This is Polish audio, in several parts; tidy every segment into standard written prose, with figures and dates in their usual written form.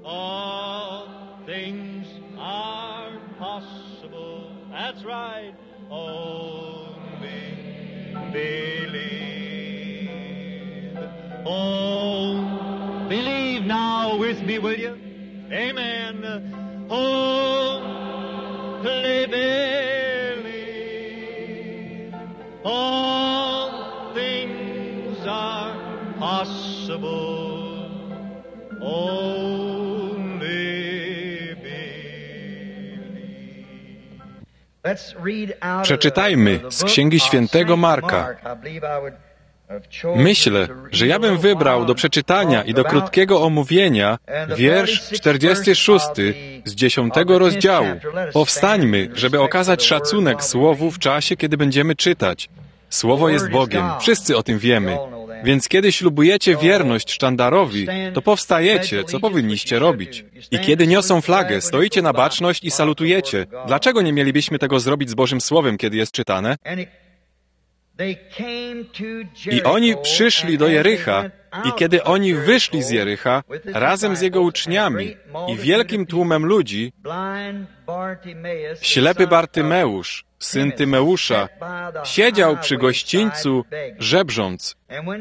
All things are possible. That's right. Only believe. Oh, believe now with me, will you? Amen. Only believe. All things are possible. Only believe. Przeczytajmy z Księgi Świętego Marka. Myślę, że ja bym wybrał do przeczytania i do krótkiego omówienia wiersz 46 z 10 rozdziału. Powstańmy, żeby okazać szacunek Słowu w czasie, kiedy będziemy czytać. Słowo jest Bogiem, wszyscy o tym wiemy. Więc kiedy ślubujecie wierność sztandarowi, to powstajecie, co powinniście robić. I kiedy niosą flagę, stoicie na baczność i salutujecie. Dlaczego nie mielibyśmy tego zrobić z Bożym Słowem, kiedy jest czytane? I oni przyszli do Jericha, i kiedy oni wyszli z Jericha, razem z jego uczniami i wielkim tłumem ludzi, ślepy Bartymeusz, syn Tymeusza, siedział przy gościńcu, żebrząc.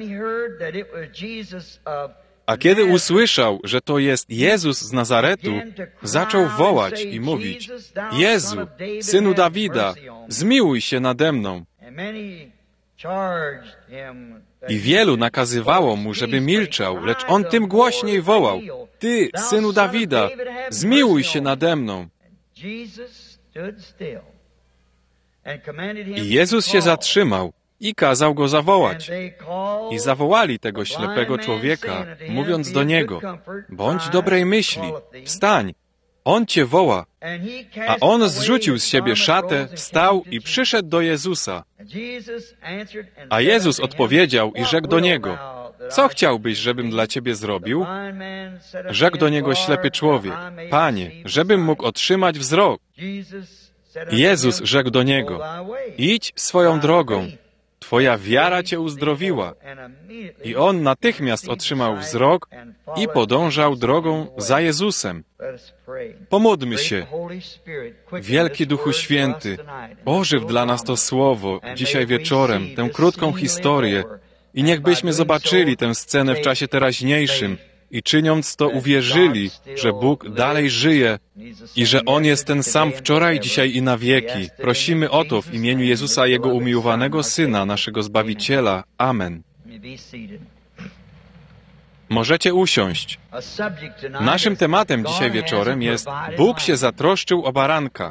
A kiedy usłyszał, że to jest Jezus z Nazaretu, zaczął wołać i mówić: Jezu, Synu Dawida, zmiłuj się nade mną. I wielu nakazywało mu, żeby milczał, lecz on tym głośniej wołał: Ty, Synu Dawida, zmiłuj się nade mną. I Jezus się zatrzymał i kazał go zawołać. I zawołali tego ślepego człowieka, mówiąc do niego: Bądź dobrej myśli, wstań, on cię woła. A on zrzucił z siebie szatę, wstał i przyszedł do Jezusa. A Jezus odpowiedział i rzekł do niego: Co chciałbyś, żebym dla ciebie zrobił? Rzekł do niego ślepy człowiek: Panie, żebym mógł otrzymać wzrok. Jezus rzekł do niego: Idź swoją drogą, twoja wiara cię uzdrowiła. I on natychmiast otrzymał wzrok i podążał drogą za Jezusem. Pomódlmy się. Wielki Duchu Święty, ożyw dla nas to słowo dzisiaj wieczorem, tę krótką historię i niechbyśmy zobaczyli tę scenę w czasie teraźniejszym i czyniąc to uwierzyli, że Bóg dalej żyje i że On jest ten sam wczoraj, dzisiaj i na wieki. Prosimy o to w imieniu Jezusa, Jego umiłowanego Syna, naszego Zbawiciela. Amen. Możecie usiąść. Naszym tematem dzisiaj wieczorem jest: Bóg się zatroszczył o baranka.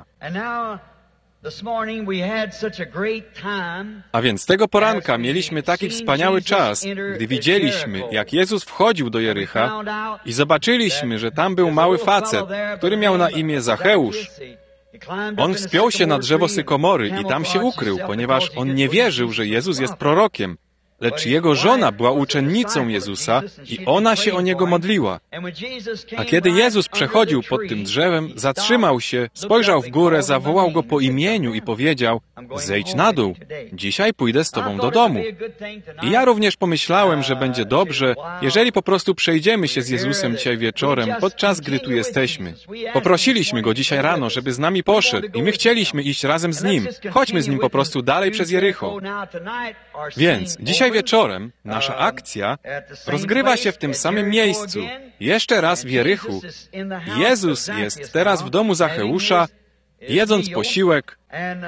A więc tego poranka mieliśmy taki wspaniały czas, gdy widzieliśmy, jak Jezus wchodził do Jericha i zobaczyliśmy, że tam był mały facet, który miał na imię Zacheusz. On wspiął się na drzewo sykomory i tam się ukrył, ponieważ on nie wierzył, że Jezus jest prorokiem. Lecz jego żona była uczennicą Jezusa i ona się o niego modliła. A kiedy Jezus przechodził pod tym drzewem, zatrzymał się, spojrzał w górę, zawołał go po imieniu i powiedział: Zejdź na dół, dzisiaj pójdę z tobą do domu. I ja również pomyślałem, że będzie dobrze, jeżeli po prostu przejdziemy się z Jezusem dzisiaj wieczorem, podczas gdy tu jesteśmy. Poprosiliśmy go dzisiaj rano, żeby z nami poszedł i my chcieliśmy iść razem z nim. Chodźmy z nim po prostu dalej przez Jericho. Więc dzisiaj wieczorem nasza akcja rozgrywa się w tym samym miejscu. Jeszcze raz w Jerichu. Jezus jest teraz w domu Zacheusza, jedząc posiłek.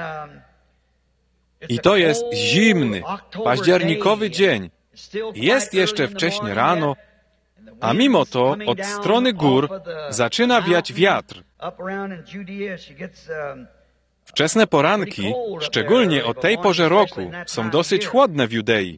I to jest zimny, październikowy dzień. Jest jeszcze wcześnie rano, a mimo to od strony gór zaczyna wiać wiatr. Wczesne poranki, szczególnie o tej porze roku, są dosyć chłodne w Judei.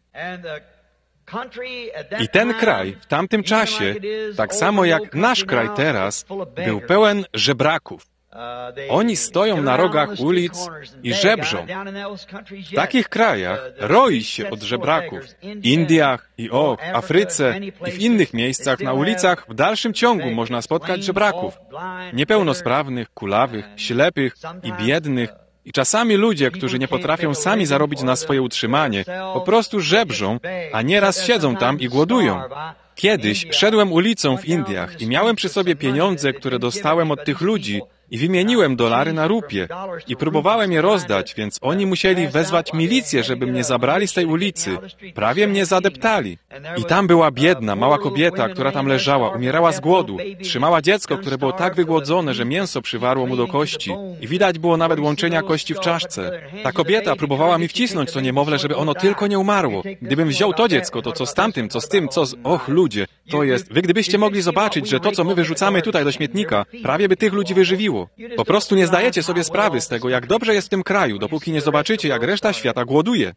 I ten kraj w tamtym czasie, tak samo jak nasz kraj teraz, był pełen żebraków. Oni stoją na rogach ulic i żebrzą. W takich krajach roi się od żebraków. W Indiach i Afryce i w innych miejscach na ulicach w dalszym ciągu można spotkać żebraków. Niepełnosprawnych, kulawych, ślepych i biednych. I czasami ludzie, którzy nie potrafią sami zarobić na swoje utrzymanie, po prostu żebrzą, a nieraz siedzą tam i głodują. Kiedyś szedłem ulicą w Indiach i miałem przy sobie pieniądze, które dostałem od tych ludzi i wymieniłem dolary na rupie i próbowałem je rozdać, więc oni musieli wezwać milicję, żeby mnie zabrali z tej ulicy. Prawie mnie zadeptali. I tam była biedna, mała kobieta, która tam leżała, umierała z głodu. Trzymała dziecko, które było tak wygłodzone, że mięso przywarło mu do kości i widać było nawet łączenia kości w czaszce. Ta kobieta próbowała mi wcisnąć to niemowlę, żeby ono tylko nie umarło. Gdybym wziął to dziecko, to co z tamtym, co z tym, co z... Och, ludzie, to jest... Wy gdybyście mogli zobaczyć, że to, co my wyrzucamy tutaj do śmietnika, prawie by tych ludzi wyżywiło. Po prostu nie zdajecie sobie sprawy z tego, jak dobrze jest w tym kraju, dopóki nie zobaczycie, jak reszta świata głoduje.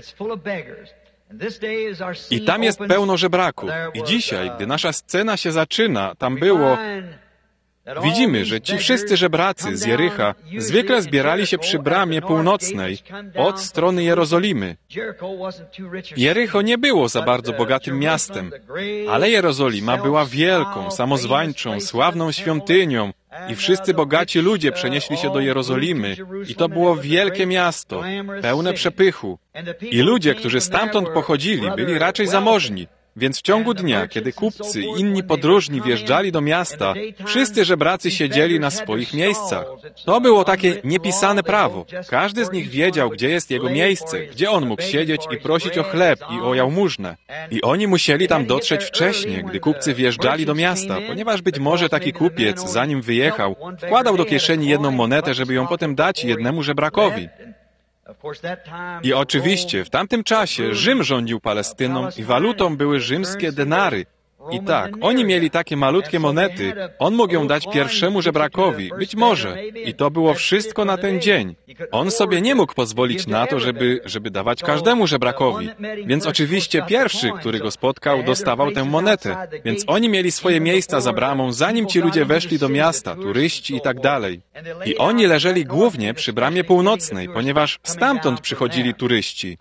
I tam jest pełno żebraków. I dzisiaj, gdy nasza scena się zaczyna, tam było... Widzimy, że ci wszyscy żebracy z Jericha zwykle zbierali się przy bramie północnej od strony Jerozolimy. Jericho nie było za bardzo bogatym miastem, ale Jerozolima była wielką, samozwańczą, sławną świątynią i wszyscy bogaci ludzie przenieśli się do Jerozolimy i to było wielkie miasto, pełne przepychu. I ludzie, którzy stamtąd pochodzili, byli raczej zamożni. Więc w ciągu dnia, kiedy kupcy i inni podróżni wjeżdżali do miasta, wszyscy żebracy siedzieli na swoich miejscach. To było takie niepisane prawo. Każdy z nich wiedział, gdzie jest jego miejsce, gdzie on mógł siedzieć i prosić o chleb i o jałmużnę. I oni musieli tam dotrzeć wcześnie, gdy kupcy wjeżdżali do miasta, ponieważ być może taki kupiec, zanim wyjechał, wkładał do kieszeni jedną monetę, żeby ją potem dać jednemu żebrakowi. I oczywiście w tamtym czasie Rzym rządził Palestyną i walutą były rzymskie denary. I tak, oni mieli takie malutkie monety, on mógł ją dać pierwszemu żebrakowi, być może. I to było wszystko na ten dzień. On sobie nie mógł pozwolić na to, żeby dawać każdemu żebrakowi. Więc oczywiście pierwszy, który go spotkał, dostawał tę monetę. Więc oni mieli swoje miejsca za bramą, zanim ci ludzie weszli do miasta, turyści i tak dalej. I oni leżeli głównie przy bramie północnej, ponieważ stamtąd przychodzili turyści.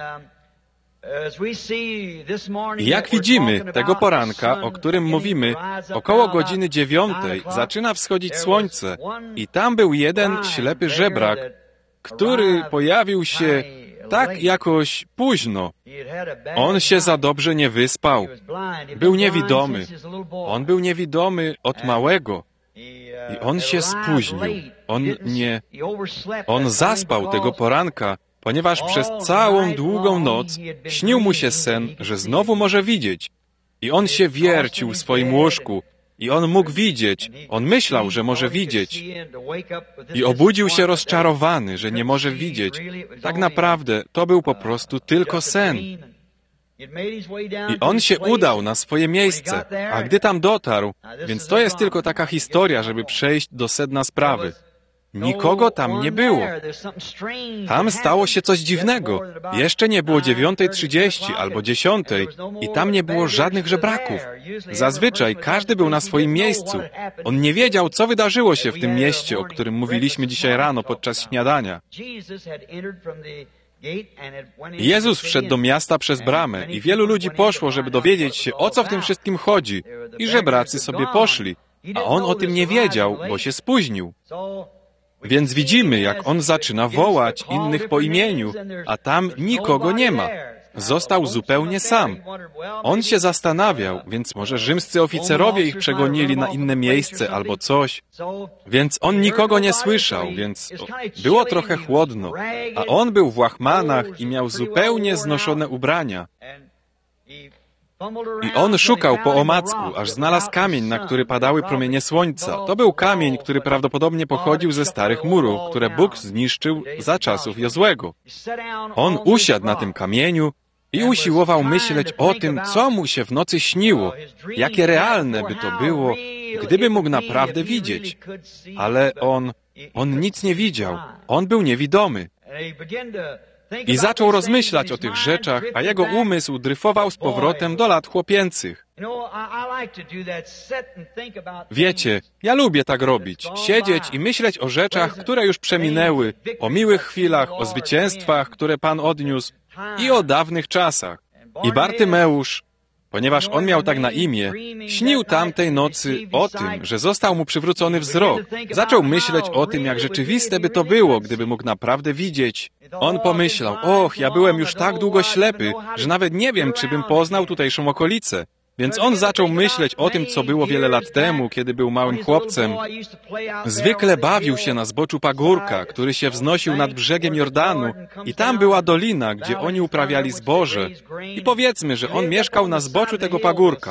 I jak widzimy, tego poranka, o którym mówimy, około godziny 9 zaczyna wschodzić słońce i tam był jeden ślepy żebrak, który pojawił się tak jakoś późno. On się za dobrze nie wyspał. Był niewidomy. On był niewidomy od małego. I on się spóźnił. On zaspał tego poranka, ponieważ przez całą długą noc śnił mu się sen, że znowu może widzieć. I on się wiercił w swoim łóżku. I on mógł widzieć. On myślał, że może widzieć. I obudził się rozczarowany, że nie może widzieć. Tak naprawdę to był po prostu tylko sen. I on się udał na swoje miejsce, a gdy tam dotarł, więc to jest tylko taka historia, żeby przejść do sedna sprawy. Nikogo tam nie było. Tam stało się coś dziwnego. Jeszcze nie było 9:30 albo 10 i tam nie było żadnych żebraków. Zazwyczaj każdy był na swoim miejscu. On nie wiedział, co wydarzyło się w tym mieście, o którym mówiliśmy dzisiaj rano podczas śniadania. Jezus wszedł do miasta przez bramę i wielu ludzi poszło, żeby dowiedzieć się, o co w tym wszystkim chodzi. I żebracy sobie poszli. A on o tym nie wiedział, bo się spóźnił. Więc widzimy, jak on zaczyna wołać innych po imieniu, a tam nikogo nie ma. Został zupełnie sam. On się zastanawiał, więc może rzymscy oficerowie ich przegonili na inne miejsce albo coś. Więc on nikogo nie słyszał, więc było trochę chłodno. A on był w łachmanach i miał zupełnie znoszone ubrania. I on szukał po omacku, aż znalazł kamień, na który padały promienie słońca. To był kamień, który prawdopodobnie pochodził ze starych murów, które Bóg zniszczył za czasów Jozłego. On usiadł na tym kamieniu i usiłował myśleć o tym, co mu się w nocy śniło, jakie realne by to było, gdyby mógł naprawdę widzieć. Ale on nic nie widział. On był niewidomy. I zaczął rozmyślać o tych rzeczach, a jego umysł dryfował z powrotem do lat chłopięcych. Wiecie, ja lubię tak robić, siedzieć i myśleć o rzeczach, które już przeminęły, o miłych chwilach, o zwycięstwach, które Pan odniósł i o dawnych czasach. I Bartymeusz, Ponieważ on miał tak na imię, śnił tamtej nocy o tym, że został mu przywrócony wzrok. Zaczął myśleć o tym, jak rzeczywiste by to było, gdyby mógł naprawdę widzieć. On pomyślał, och, ja byłem już tak długo ślepy, że nawet nie wiem, czy bym poznał tutejszą okolicę. Więc on zaczął myśleć o tym, co było wiele lat temu, kiedy był małym chłopcem. Zwykle bawił się na zboczu pagórka, który się wznosił nad brzegiem Jordanu i tam była dolina, gdzie oni uprawiali zboże. I powiedzmy, że on mieszkał na zboczu tego pagórka.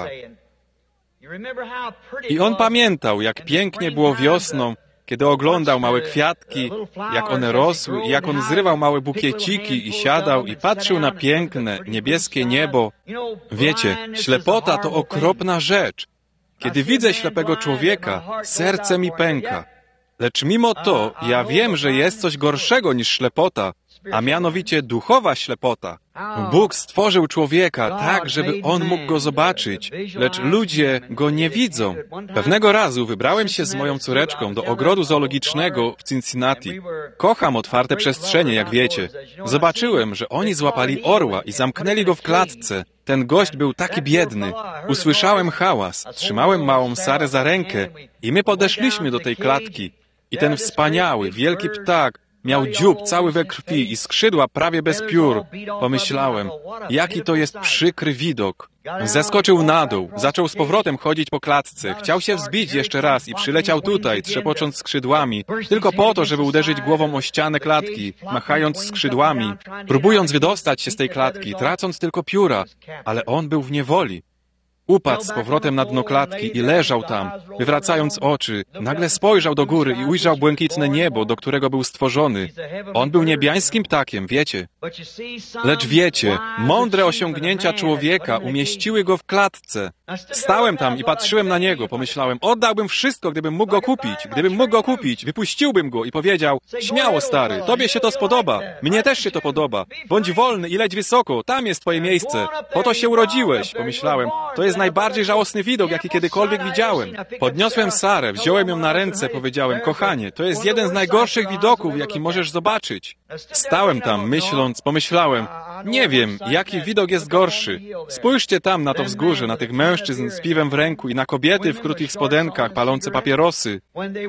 I on pamiętał, jak pięknie było wiosną, kiedy oglądał małe kwiatki, jak one rosły i jak on zrywał małe bukieciki i siadał i patrzył na piękne, niebieskie niebo. Wiecie, ślepota to okropna rzecz. Kiedy widzę ślepego człowieka, serce mi pęka. Lecz mimo to ja wiem, że jest coś gorszego niż ślepota, a mianowicie duchowa ślepota. Bóg stworzył człowieka tak, żeby on mógł go zobaczyć, lecz ludzie go nie widzą. Pewnego razu wybrałem się z moją córeczką do ogrodu zoologicznego w Cincinnati. Kocham otwarte przestrzenie, jak wiecie. Zobaczyłem, że oni złapali orła i zamknęli go w klatce. Ten gość był taki biedny. Usłyszałem hałas, trzymałem małą Sarę za rękę i my podeszliśmy do tej klatki. I ten wspaniały, wielki ptak miał dziób cały we krwi i skrzydła prawie bez piór. Pomyślałem, jaki to jest przykry widok. Zeskoczył na dół, zaczął z powrotem chodzić po klatce, chciał się wzbić jeszcze raz i przyleciał tutaj, trzepocząc skrzydłami, tylko po to, żeby uderzyć głową o ścianę klatki, machając skrzydłami, próbując wydostać się z tej klatki, tracąc tylko pióra, ale on był w niewoli. Upadł z powrotem na dno klatki i leżał tam, wywracając oczy. Nagle spojrzał do góry i ujrzał błękitne niebo, do którego był stworzony. On był niebiańskim ptakiem, wiecie. Lecz wiecie, mądre osiągnięcia człowieka umieściły go w klatce. Stałem tam i patrzyłem na niego. Pomyślałem, oddałbym wszystko, gdybym mógł go kupić. Gdybym mógł go kupić, wypuściłbym go i powiedział, śmiało stary, tobie się to spodoba, mnie też się to podoba. Bądź wolny i leć wysoko, tam jest twoje miejsce. Po to się urodziłeś, pomyślałem. To jest najbardziej żałosny widok, jaki kiedykolwiek widziałem. Podniosłem Sarę, wziąłem ją na ręce, powiedziałem, kochanie, to jest jeden z najgorszych widoków, jaki możesz zobaczyć. Stałem tam, pomyślałem, nie wiem, jaki widok jest gorszy. Spójrzcie tam na to wzgórze, na tych mężczyzn z piwem w ręku i na kobiety w krótkich spodenkach, palące papierosy.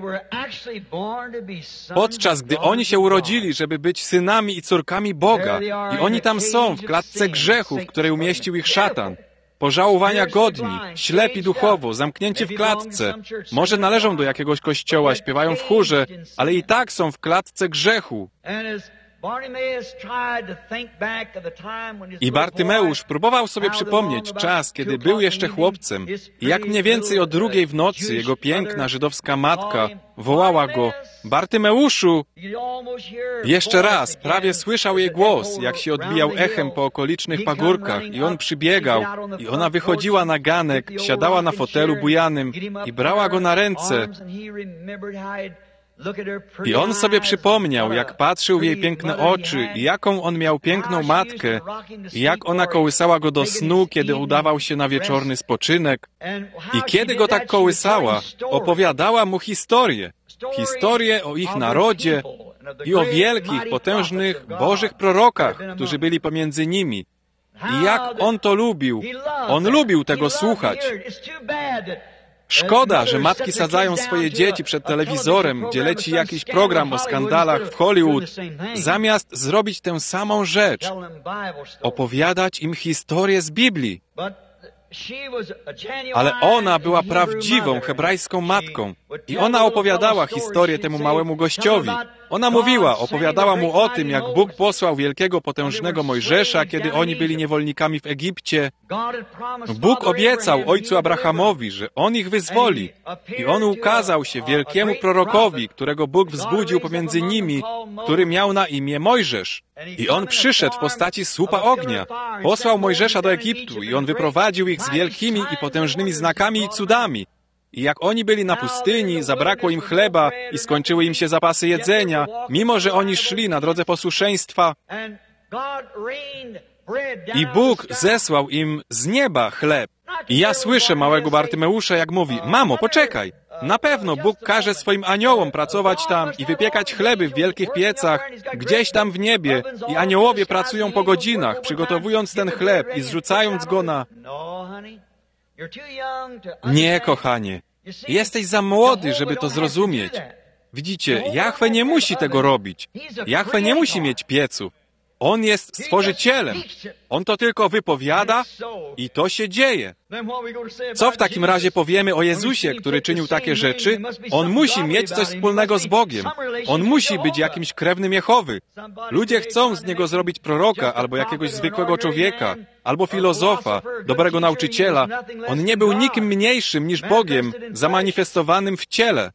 Podczas gdy oni się urodzili, żeby być synami i córkami Boga, i oni tam są, w klatce grzechu, w której umieścił ich szatan. Pożałowania godni, ślepi duchowo, zamknięci w klatce. Może należą do jakiegoś kościoła, śpiewają w chórze, ale i tak są w klatce grzechu. I Bartymeusz próbował sobie przypomnieć czas, kiedy był jeszcze chłopcem i jak mniej więcej o 2:00 w nocy jego piękna żydowska matka wołała go, Bartymeuszu! Jeszcze raz, prawie słyszał jej głos, jak się odbijał echem po okolicznych pagórkach i on przybiegał i ona wychodziła na ganek, siadała na fotelu bujanym i brała go na ręce. I on sobie przypomniał, jak patrzył w jej piękne oczy i jaką on miał piękną matkę i jak ona kołysała go do snu, kiedy udawał się na wieczorny spoczynek. I kiedy go tak kołysała, opowiadała mu historię. Historię o ich narodzie i o wielkich, potężnych, bożych prorokach, którzy byli pomiędzy nimi. I jak on to lubił. On lubił tego słuchać. Szkoda, że matki sadzają swoje dzieci przed telewizorem, gdzie leci jakiś program o skandalach w Hollywood, zamiast zrobić tę samą rzecz, opowiadać im historię z Biblii. Ale ona była prawdziwą hebrajską matką i ona opowiadała historię temu małemu gościowi. Ona opowiadała mu o tym, jak Bóg posłał wielkiego, potężnego Mojżesza, kiedy oni byli niewolnikami w Egipcie. Bóg obiecał ojcu Abrahamowi, że on ich wyzwoli. I on ukazał się wielkiemu prorokowi, którego Bóg wzbudził pomiędzy nimi, który miał na imię Mojżesz. I on przyszedł w postaci słupa ognia. Posłał Mojżesza do Egiptu i on wyprowadził ich z wielkimi i potężnymi znakami i cudami. I jak oni byli na pustyni, zabrakło im chleba i skończyły im się zapasy jedzenia, mimo że oni szli na drodze posłuszeństwa. I Bóg zesłał im z nieba chleb. I ja słyszę małego Bartymeusza, jak mówi, mamo, poczekaj. Na pewno Bóg każe swoim aniołom pracować tam i wypiekać chleby w wielkich piecach, gdzieś tam w niebie. I aniołowie pracują po godzinach, przygotowując ten chleb i zrzucając go na... Nie, kochanie. Jesteś za młody, żeby to zrozumieć. Widzicie, Jahwe nie musi tego robić. Jahwe nie musi mieć piecu. On jest Stworzycielem. On to tylko wypowiada i to się dzieje. Co w takim razie powiemy o Jezusie, który czynił takie rzeczy? On musi mieć coś wspólnego z Bogiem. On musi być jakimś krewnym Jehowy. Ludzie chcą z niego zrobić proroka, albo jakiegoś zwykłego człowieka, albo filozofa, dobrego nauczyciela. On nie był nikim mniejszym niż Bogiem, zamanifestowanym w ciele.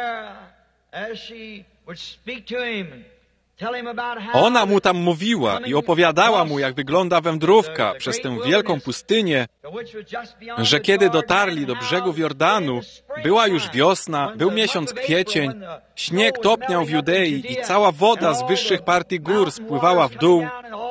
Ona mu tam mówiła i opowiadała mu, jak wygląda wędrówka przez tę wielką pustynię, że kiedy dotarli do brzegów Jordanu, była już wiosna, był miesiąc kwiecień, śnieg topniał w Judei i cała woda z wyższych partii gór spływała w dół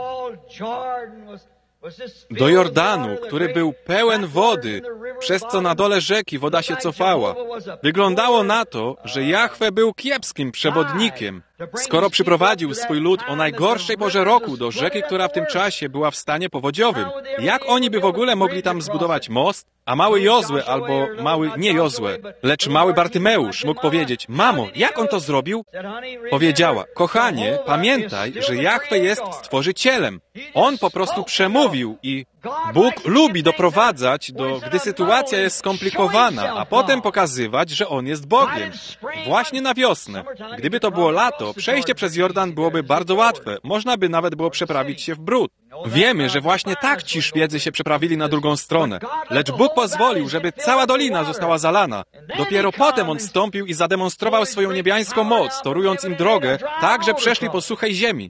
do Jordanu, który był pełen wody, przez co na dole rzeki woda się cofała. Wyglądało na to, że Jahwe był kiepskim przewodnikiem, skoro przyprowadził swój lud o najgorszej porze roku do rzeki, która w tym czasie była w stanie powodziowym. Jak oni by w ogóle mogli tam zbudować most? A mały Jozue, albo nie Jozue, lecz mały Bartymeusz mógł powiedzieć: mamo, jak on to zrobił? Powiedziała: kochanie, pamiętaj, że Jahwe jest Stworzycielem. On po prostu przemówił i Bóg lubi doprowadzać gdy sytuacja jest skomplikowana, a potem pokazywać, że On jest Bogiem. Właśnie na wiosnę. Gdyby to było lato, przejście przez Jordan byłoby bardzo łatwe. Można by nawet było przeprawić się w bród. Wiemy, że właśnie tak ci Szwedzy się przeprawili na drugą stronę. Lecz Bóg pozwolił, żeby cała dolina została zalana. Dopiero potem On wstąpił i zademonstrował swoją niebiańską moc, torując im drogę, tak, że przeszli po suchej ziemi.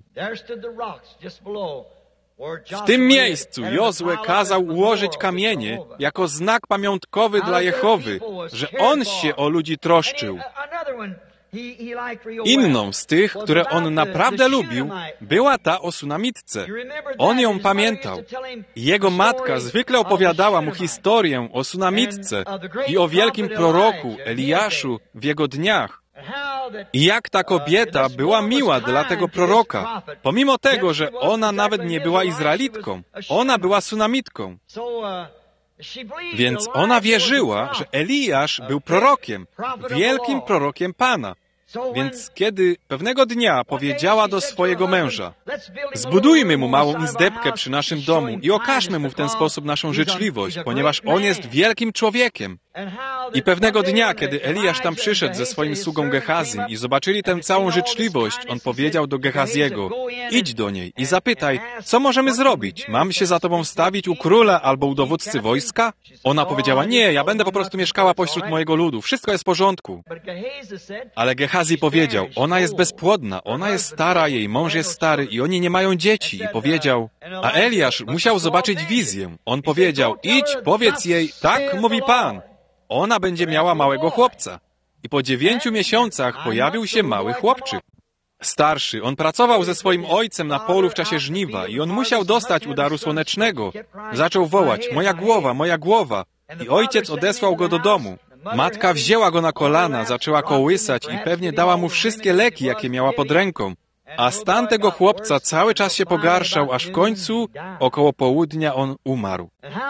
W tym miejscu Jozue kazał ułożyć kamienie jako znak pamiątkowy dla Jehowy, że On się o ludzi troszczył. Inną z tych, które on naprawdę lubił, była ta o Sunamitce. On ją pamiętał. Jego matka zwykle opowiadała mu historię o Sunamitce i o wielkim proroku Eliaszu w jego dniach. I jak ta kobieta była miła dla tego proroka, pomimo tego, że ona nawet nie była Izraelitką. Ona była Sunamitką. Więc ona wierzyła, że Eliasz był prorokiem, wielkim prorokiem Pana. Więc kiedy pewnego dnia powiedziała do swojego męża: zbudujmy mu małą izdebkę przy naszym domu i okażmy mu w ten sposób naszą życzliwość, ponieważ on jest wielkim człowiekiem. I pewnego dnia, kiedy Eliasz tam przyszedł ze swoim sługą Gehazim i zobaczyli tę całą życzliwość, on powiedział do Gehaziego: idź do niej i zapytaj, co możemy zrobić? Mam się za tobą wstawić u króla albo u dowódcy wojska? Ona powiedziała: nie, ja będę po prostu mieszkała pośród mojego ludu, wszystko jest w porządku. Ale Gehazi powiedział: ona jest bezpłodna, ona jest stara, jej mąż jest stary i oni nie mają dzieci. I powiedział, a Eliasz musiał zobaczyć wizję. On powiedział: idź, powiedz jej, tak mówi Pan. Ona będzie miała małego chłopca. I po 9 miesiącach pojawił się mały chłopczyk. Starszy, on pracował ze swoim ojcem na polu w czasie żniwa i on musiał dostać udaru słonecznego. Zaczął wołać: moja głowa, moja głowa. I ojciec odesłał go do domu. Matka wzięła go na kolana, zaczęła kołysać i pewnie dała mu wszystkie leki, jakie miała pod ręką. A stan tego chłopca cały czas się pogarszał, aż w końcu, około południa, on umarł.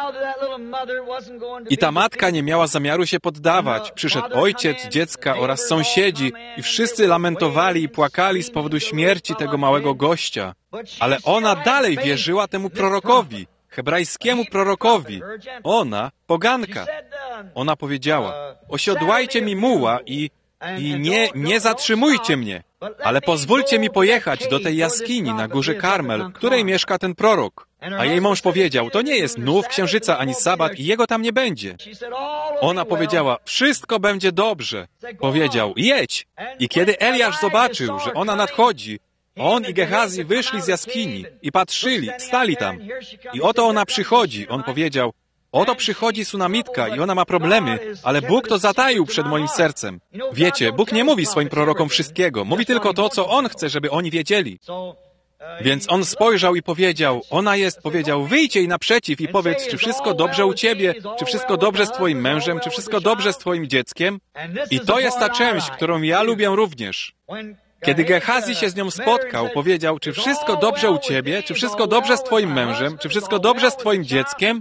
I ta matka nie miała zamiaru się poddawać. Przyszedł ojciec dziecka oraz sąsiedzi i wszyscy lamentowali i płakali z powodu śmierci tego małego gościa. Ale ona dalej wierzyła temu prorokowi, hebrajskiemu prorokowi. Ona, poganka. Ona powiedziała: osiodłajcie mi muła i nie zatrzymujcie mnie, ale pozwólcie mi pojechać do tej jaskini na górze Karmel, w której mieszka ten prorok. A jej mąż powiedział: to nie jest nów księżyca ani sabat i jego tam nie będzie. Ona powiedziała: wszystko będzie dobrze. Powiedział: jedź. I kiedy Eliasz zobaczył, że ona nadchodzi, on i Gehazi wyszli z jaskini i patrzyli, stali tam. I oto ona przychodzi. On powiedział: oto przychodzi Sunamitka i ona ma problemy, ale Bóg to zataił przed moim sercem. Wiecie, Bóg nie mówi swoim prorokom wszystkiego. Mówi tylko to, co On chce, żeby oni wiedzieli. Więc on spojrzał i powiedział: powiedział: wyjdź jej naprzeciw i powiedz, czy wszystko dobrze u ciebie, czy wszystko dobrze z twoim mężem, czy wszystko dobrze z twoim dzieckiem. I to jest ta część, którą ja lubię również. Kiedy Gehazi się z nią spotkał, powiedział, czy wszystko dobrze u ciebie, czy wszystko dobrze z twoim mężem, czy wszystko dobrze z twoim dzieckiem?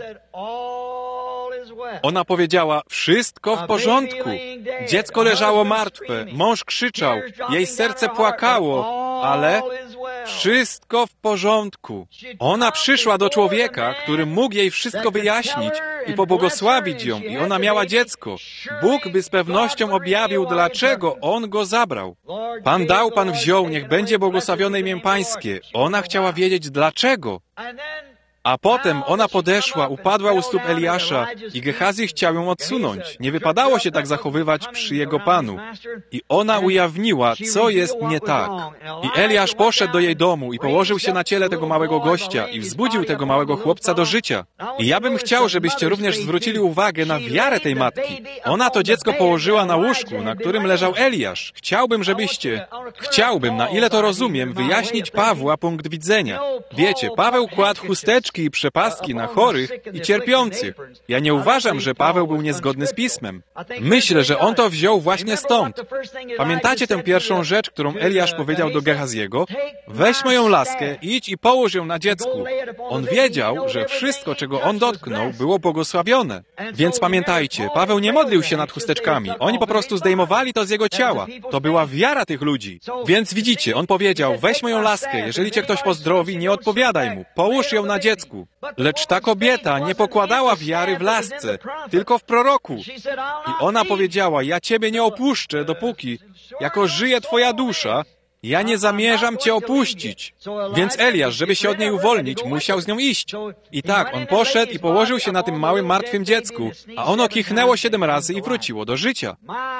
Ona powiedziała, wszystko w porządku. Dziecko leżało martwe, mąż krzyczał, jej serce płakało, ale wszystko w porządku. Ona przyszła do człowieka, który mógł jej wszystko wyjaśnić i pobłogosławić ją, i ona miała dziecko. Bóg by z pewnością objawił, dlaczego On go zabrał. Pan dał, Pan wziął, niech będzie błogosławione imię Pańskie. Ona chciała wiedzieć, dlaczego. A potem ona podeszła, upadła u stóp Eliasza i Gehazi chciał ją odsunąć. Nie wypadało się tak zachowywać przy jego panu. I ona ujawniła, co jest nie tak. I Eliasz poszedł do jej domu i położył się na ciele tego małego gościa i wzbudził tego małego chłopca do życia. I ja bym chciał, żebyście również zwrócili uwagę na wiarę tej matki. Ona to dziecko położyła na łóżku, na którym leżał Eliasz. Chciałbym, na ile to rozumiem, wyjaśnić Pawła punkt widzenia. Wiecie, Paweł kładł chusteczki i przepastki na chorych i cierpiących. Ja nie uważam, że Paweł był niezgodny z Pismem. Myślę, że on to wziął właśnie stąd. Pamiętacie tę pierwszą rzecz, którą Eliasz powiedział do Gehaziego? Weź moją laskę, idź i połóż ją na dziecku. On wiedział, że wszystko, czego on dotknął, było błogosławione. Więc pamiętajcie, Paweł nie modlił się nad chusteczkami. Oni po prostu zdejmowali to z jego ciała. To była wiara tych ludzi. Więc widzicie, on powiedział, weź moją laskę, jeżeli cię ktoś pozdrowi, nie odpowiadaj mu, połóż ją na dziecku. Lecz ta kobieta nie pokładała wiary w lasce, tylko w proroku. I ona powiedziała, ja ciebie nie opuszczę, dopóki, jako żyje twoja dusza, ja nie zamierzam cię opuścić. Więc Eliasz, żeby się od niej uwolnić, musiał z nią iść. I tak, on poszedł i położył się na tym małym, martwym dziecku, a ono kichnęło 7 razy i wróciło do życia.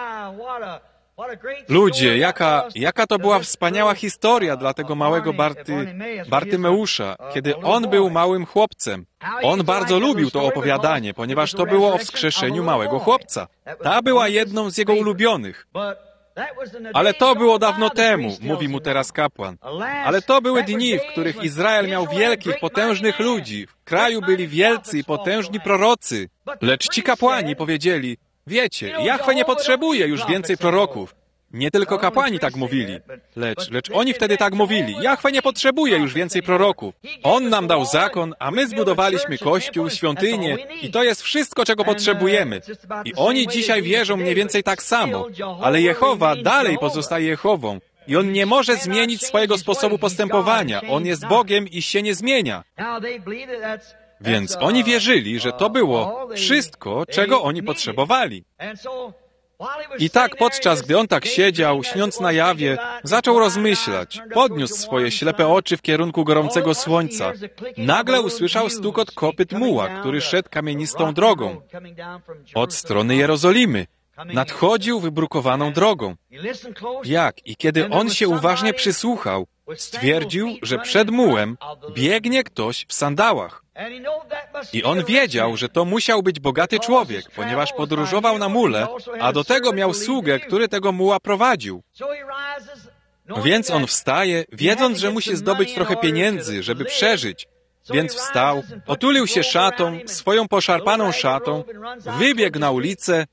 Ludzie, jaka to była wspaniała historia dla tego małego Bartymeusza, kiedy on był małym chłopcem. On bardzo lubił to opowiadanie, ponieważ to było o wskrzeszeniu małego chłopca. Ta była jedną z jego ulubionych. Ale to było dawno temu, mówi mu teraz kapłan. Ale to były dni, w których Izrael miał wielkich, potężnych ludzi. W kraju byli wielcy i potężni prorocy. Lecz ci kapłani powiedzieli, wiecie, Jahwe nie potrzebuje już więcej proroków. Nie tylko kapłani tak mówili, lecz oni wtedy tak mówili. Jahwe nie potrzebuje już więcej proroków. On nam dał zakon, a my zbudowaliśmy kościół, świątynię i to jest wszystko, czego potrzebujemy. I oni dzisiaj wierzą mniej więcej tak samo, ale Jehowa dalej pozostaje Jehową. I On nie może zmienić swojego sposobu postępowania. On jest Bogiem i się nie zmienia. Więc oni wierzyli, że to było wszystko, czego oni potrzebowali. I tak podczas gdy on tak siedział, śniąc na jawie, zaczął rozmyślać. Podniósł swoje ślepe oczy w kierunku gorącego słońca. Nagle usłyszał stukot kopyt muła, który szedł kamienistą drogą od strony Jerozolimy. Nadchodził wybrukowaną drogą. I kiedy on się uważnie przysłuchał, stwierdził, że przed mułem biegnie ktoś w sandałach. I on wiedział, że to musiał być bogaty człowiek, ponieważ podróżował na mule, a do tego miał sługę, który tego muła prowadził. Więc on wstaje, wiedząc, że musi zdobyć trochę pieniędzy, żeby przeżyć. Więc wstał, otulił się szatą, swoją poszarpaną szatą, wybiegł na ulicę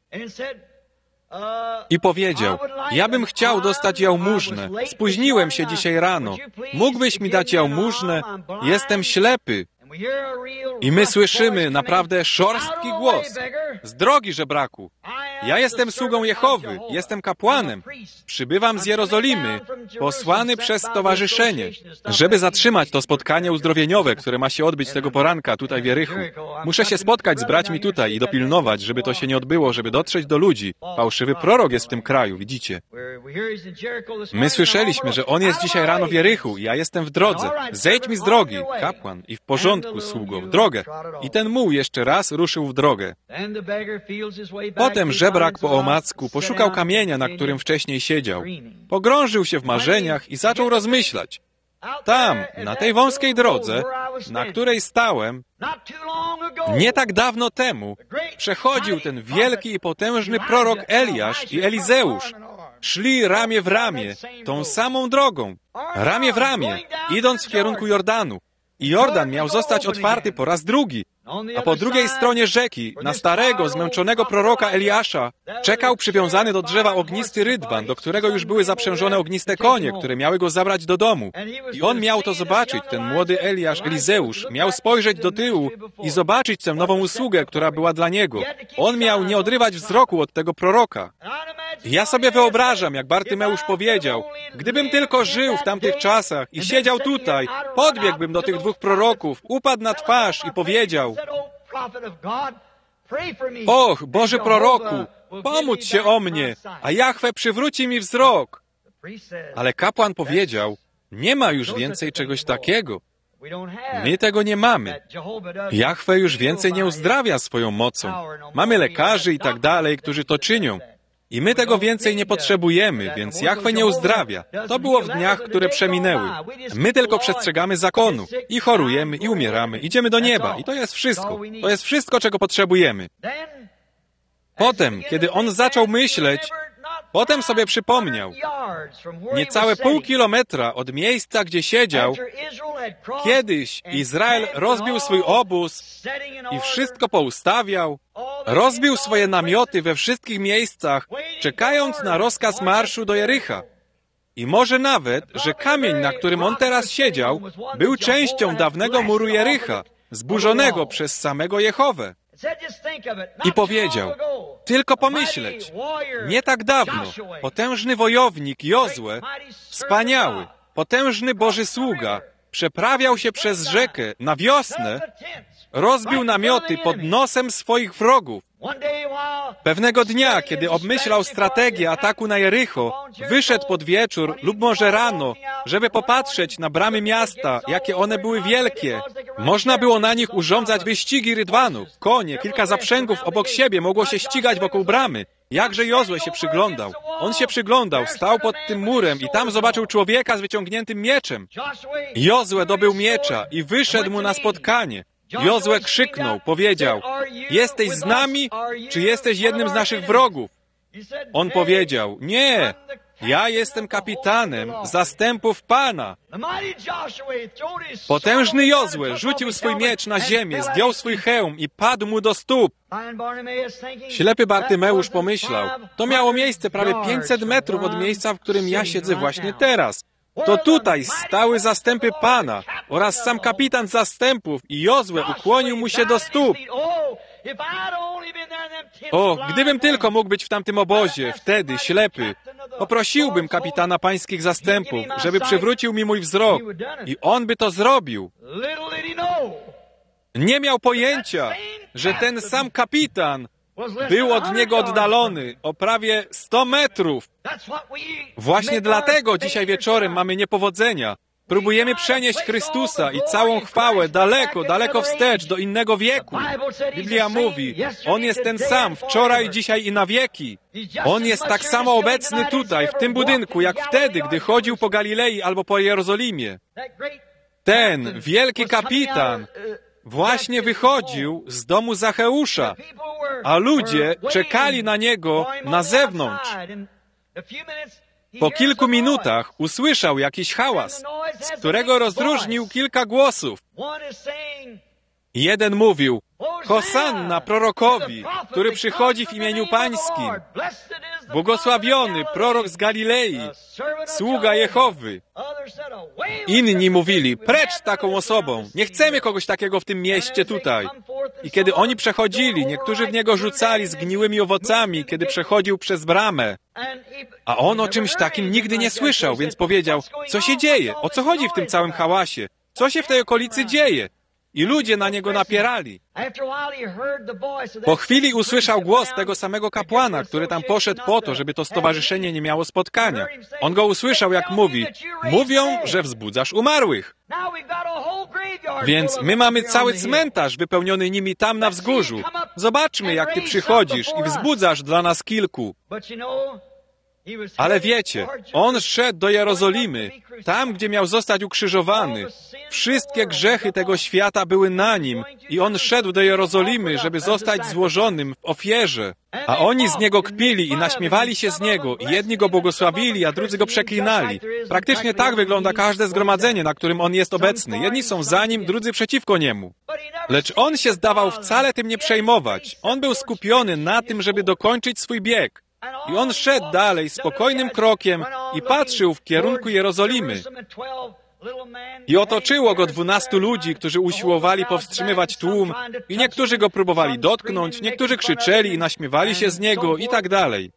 i powiedział, ja bym chciał dostać jałmużnę. Spóźniłem się dzisiaj rano. Mógłbyś mi dać jałmużnę? Jestem ślepy. I my słyszymy naprawdę szorstki głos. Z drogi, żebraku. Ja jestem sługą Jehowy, jestem kapłanem. Przybywam z Jerozolimy, posłany przez stowarzyszenie, żeby zatrzymać to spotkanie uzdrowieniowe, które ma się odbyć tego poranka tutaj w Jerichu. Muszę się spotkać z braćmi tutaj i dopilnować, żeby to się nie odbyło, żeby dotrzeć do ludzi. Fałszywy prorok jest w tym kraju, widzicie. My słyszeliśmy, że on jest dzisiaj rano w Jerichu i ja jestem w drodze. Zejdź mi z drogi, kapłan, i w porządku, sługo, w drogę. I ten muł jeszcze raz ruszył w drogę. Potem żebrak po omacku poszukał kamienia, na którym wcześniej siedział. Pogrążył się w marzeniach i zaczął rozmyślać. Tam, na tej wąskiej drodze, na której stałem, nie tak dawno temu, przechodził ten wielki i potężny prorok Eliasz i Elizeusz. Szli ramię w ramię, tą samą drogą, ramię w ramię, idąc w kierunku Jordanu. I Jordan miał zostać otwarty po raz drugi. A po drugiej stronie rzeki, na starego, zmęczonego proroka Eliasza, czekał przywiązany do drzewa ognisty rydwan, do którego już były zaprzężone ogniste konie, które miały go zabrać do domu. I on miał to zobaczyć, ten młody Eliasz, Elizeusz, miał spojrzeć do tyłu i zobaczyć tę nową usługę, która była dla niego. On miał nie odrywać wzroku od tego proroka. I ja sobie wyobrażam, jak Bartymeusz powiedział, gdybym tylko żył w tamtych czasach i siedział tutaj, podbiegłbym do tych dwóch proroków, upadł na twarz i powiedział: Och, Boży proroku, pomódl się o mnie, a Jahwe przywróci mi wzrok. Ale kapłan powiedział: nie ma już więcej czegoś takiego. My tego nie mamy. Jahwe już więcej nie uzdrawia swoją mocą. Mamy lekarzy i tak dalej, którzy to czynią. I my tego więcej nie potrzebujemy, więc Jahwe nie uzdrawia. To było w dniach, które przeminęły. My tylko przestrzegamy zakonu. I chorujemy, i umieramy, idziemy do nieba. I to jest wszystko. To jest wszystko, czego potrzebujemy. Potem, kiedy on zaczął myśleć, potem sobie przypomniał, niecałe pół kilometra od miejsca, gdzie siedział, kiedyś Izrael rozbił swój obóz i wszystko poustawiał, rozbił swoje namioty we wszystkich miejscach, czekając na rozkaz marszu do Jericha. I może nawet, że kamień, na którym on teraz siedział, był częścią dawnego muru Jericha, zburzonego przez samego Jehowę. I powiedział, tylko pomyśleć, nie tak dawno potężny wojownik Jozue, wspaniały, potężny Boży sługa, przeprawiał się przez rzekę na wiosnę, rozbił namioty pod nosem swoich wrogów. Pewnego dnia, kiedy obmyślał strategię ataku na Jericho, wyszedł pod wieczór lub może rano, żeby popatrzeć na bramy miasta, jakie one były wielkie. Można było na nich urządzać wyścigi rydwanów. Konie, kilka zaprzęgów obok siebie mogło się ścigać wokół bramy. Jakże Jozue się przyglądał. On się przyglądał, stał pod tym murem i tam zobaczył człowieka z wyciągniętym mieczem. Jozue dobył miecza i wyszedł mu na spotkanie. Jozue krzyknął, powiedział, jesteś z nami, czy jesteś jednym z naszych wrogów? On powiedział, nie, ja jestem kapitanem zastępów Pana. Potężny Jozue rzucił swój miecz na ziemię, zdjął swój hełm i padł mu do stóp. Ślepy Bartymeusz pomyślał, to miało miejsce prawie 500 metrów od miejsca, w którym ja siedzę właśnie teraz. To tutaj stały zastępy Pana oraz sam kapitan zastępów i Jozue ukłonił mu się do stóp. O, gdybym tylko mógł być w tamtym obozie, wtedy, ślepy, poprosiłbym kapitana pańskich zastępów, żeby przywrócił mi mój wzrok i on by to zrobił. Nie miał pojęcia, że ten sam kapitan był od niego oddalony o prawie 100 metrów. Właśnie dlatego dzisiaj wieczorem mamy niepowodzenia. Próbujemy przenieść Chrystusa i całą chwałę daleko, daleko wstecz do innego wieku. Biblia mówi, On jest ten sam wczoraj, dzisiaj i na wieki. On jest tak samo obecny tutaj, w tym budynku, jak wtedy, gdy chodził po Galilei albo po Jerozolimie. Ten wielki kapitan właśnie wychodził z domu Zacheusza, a ludzie czekali na niego na zewnątrz. Po kilku minutach usłyszał jakiś hałas, z którego rozróżnił kilka głosów. Jeden mówił, Hosanna prorokowi, który przychodzi w imieniu Pańskim. Błogosławiony prorok z Galilei, sługa Jehowy. Inni mówili, precz z taką osobą, nie chcemy kogoś takiego w tym mieście tutaj. I kiedy oni przechodzili, niektórzy w niego rzucali zgniłymi owocami, kiedy przechodził przez bramę. A on o czymś takim nigdy nie słyszał, więc powiedział, co się dzieje, o co chodzi w tym całym hałasie, co się w tej okolicy dzieje. I ludzie na niego napierali. Po chwili usłyszał głos tego samego kapłana, który tam poszedł po to, żeby to stowarzyszenie nie miało spotkania. On go usłyszał, jak mówi, mówią, że wzbudzasz umarłych. Więc my mamy cały cmentarz wypełniony nimi tam na wzgórzu. Zobaczmy, jak ty przychodzisz i wzbudzasz dla nas kilku. Ale wiecie, on szedł do Jerozolimy, tam, gdzie miał zostać ukrzyżowany. Wszystkie grzechy tego świata były na nim i on szedł do Jerozolimy, żeby zostać złożonym w ofierze. A oni z niego kpili i naśmiewali się z niego. I jedni go błogosławili, a drudzy go przeklinali. Praktycznie tak wygląda każde zgromadzenie, na którym on jest obecny. Jedni są za nim, drudzy przeciwko niemu. Lecz on się zdawał wcale tym nie przejmować. On był skupiony na tym, żeby dokończyć swój bieg. I on szedł dalej spokojnym krokiem i patrzył w kierunku Jerozolimy. I otoczyło go 12 ludzi, którzy usiłowali powstrzymywać tłum i niektórzy go próbowali dotknąć, niektórzy krzyczeli i naśmiewali się z niego i tak dalej.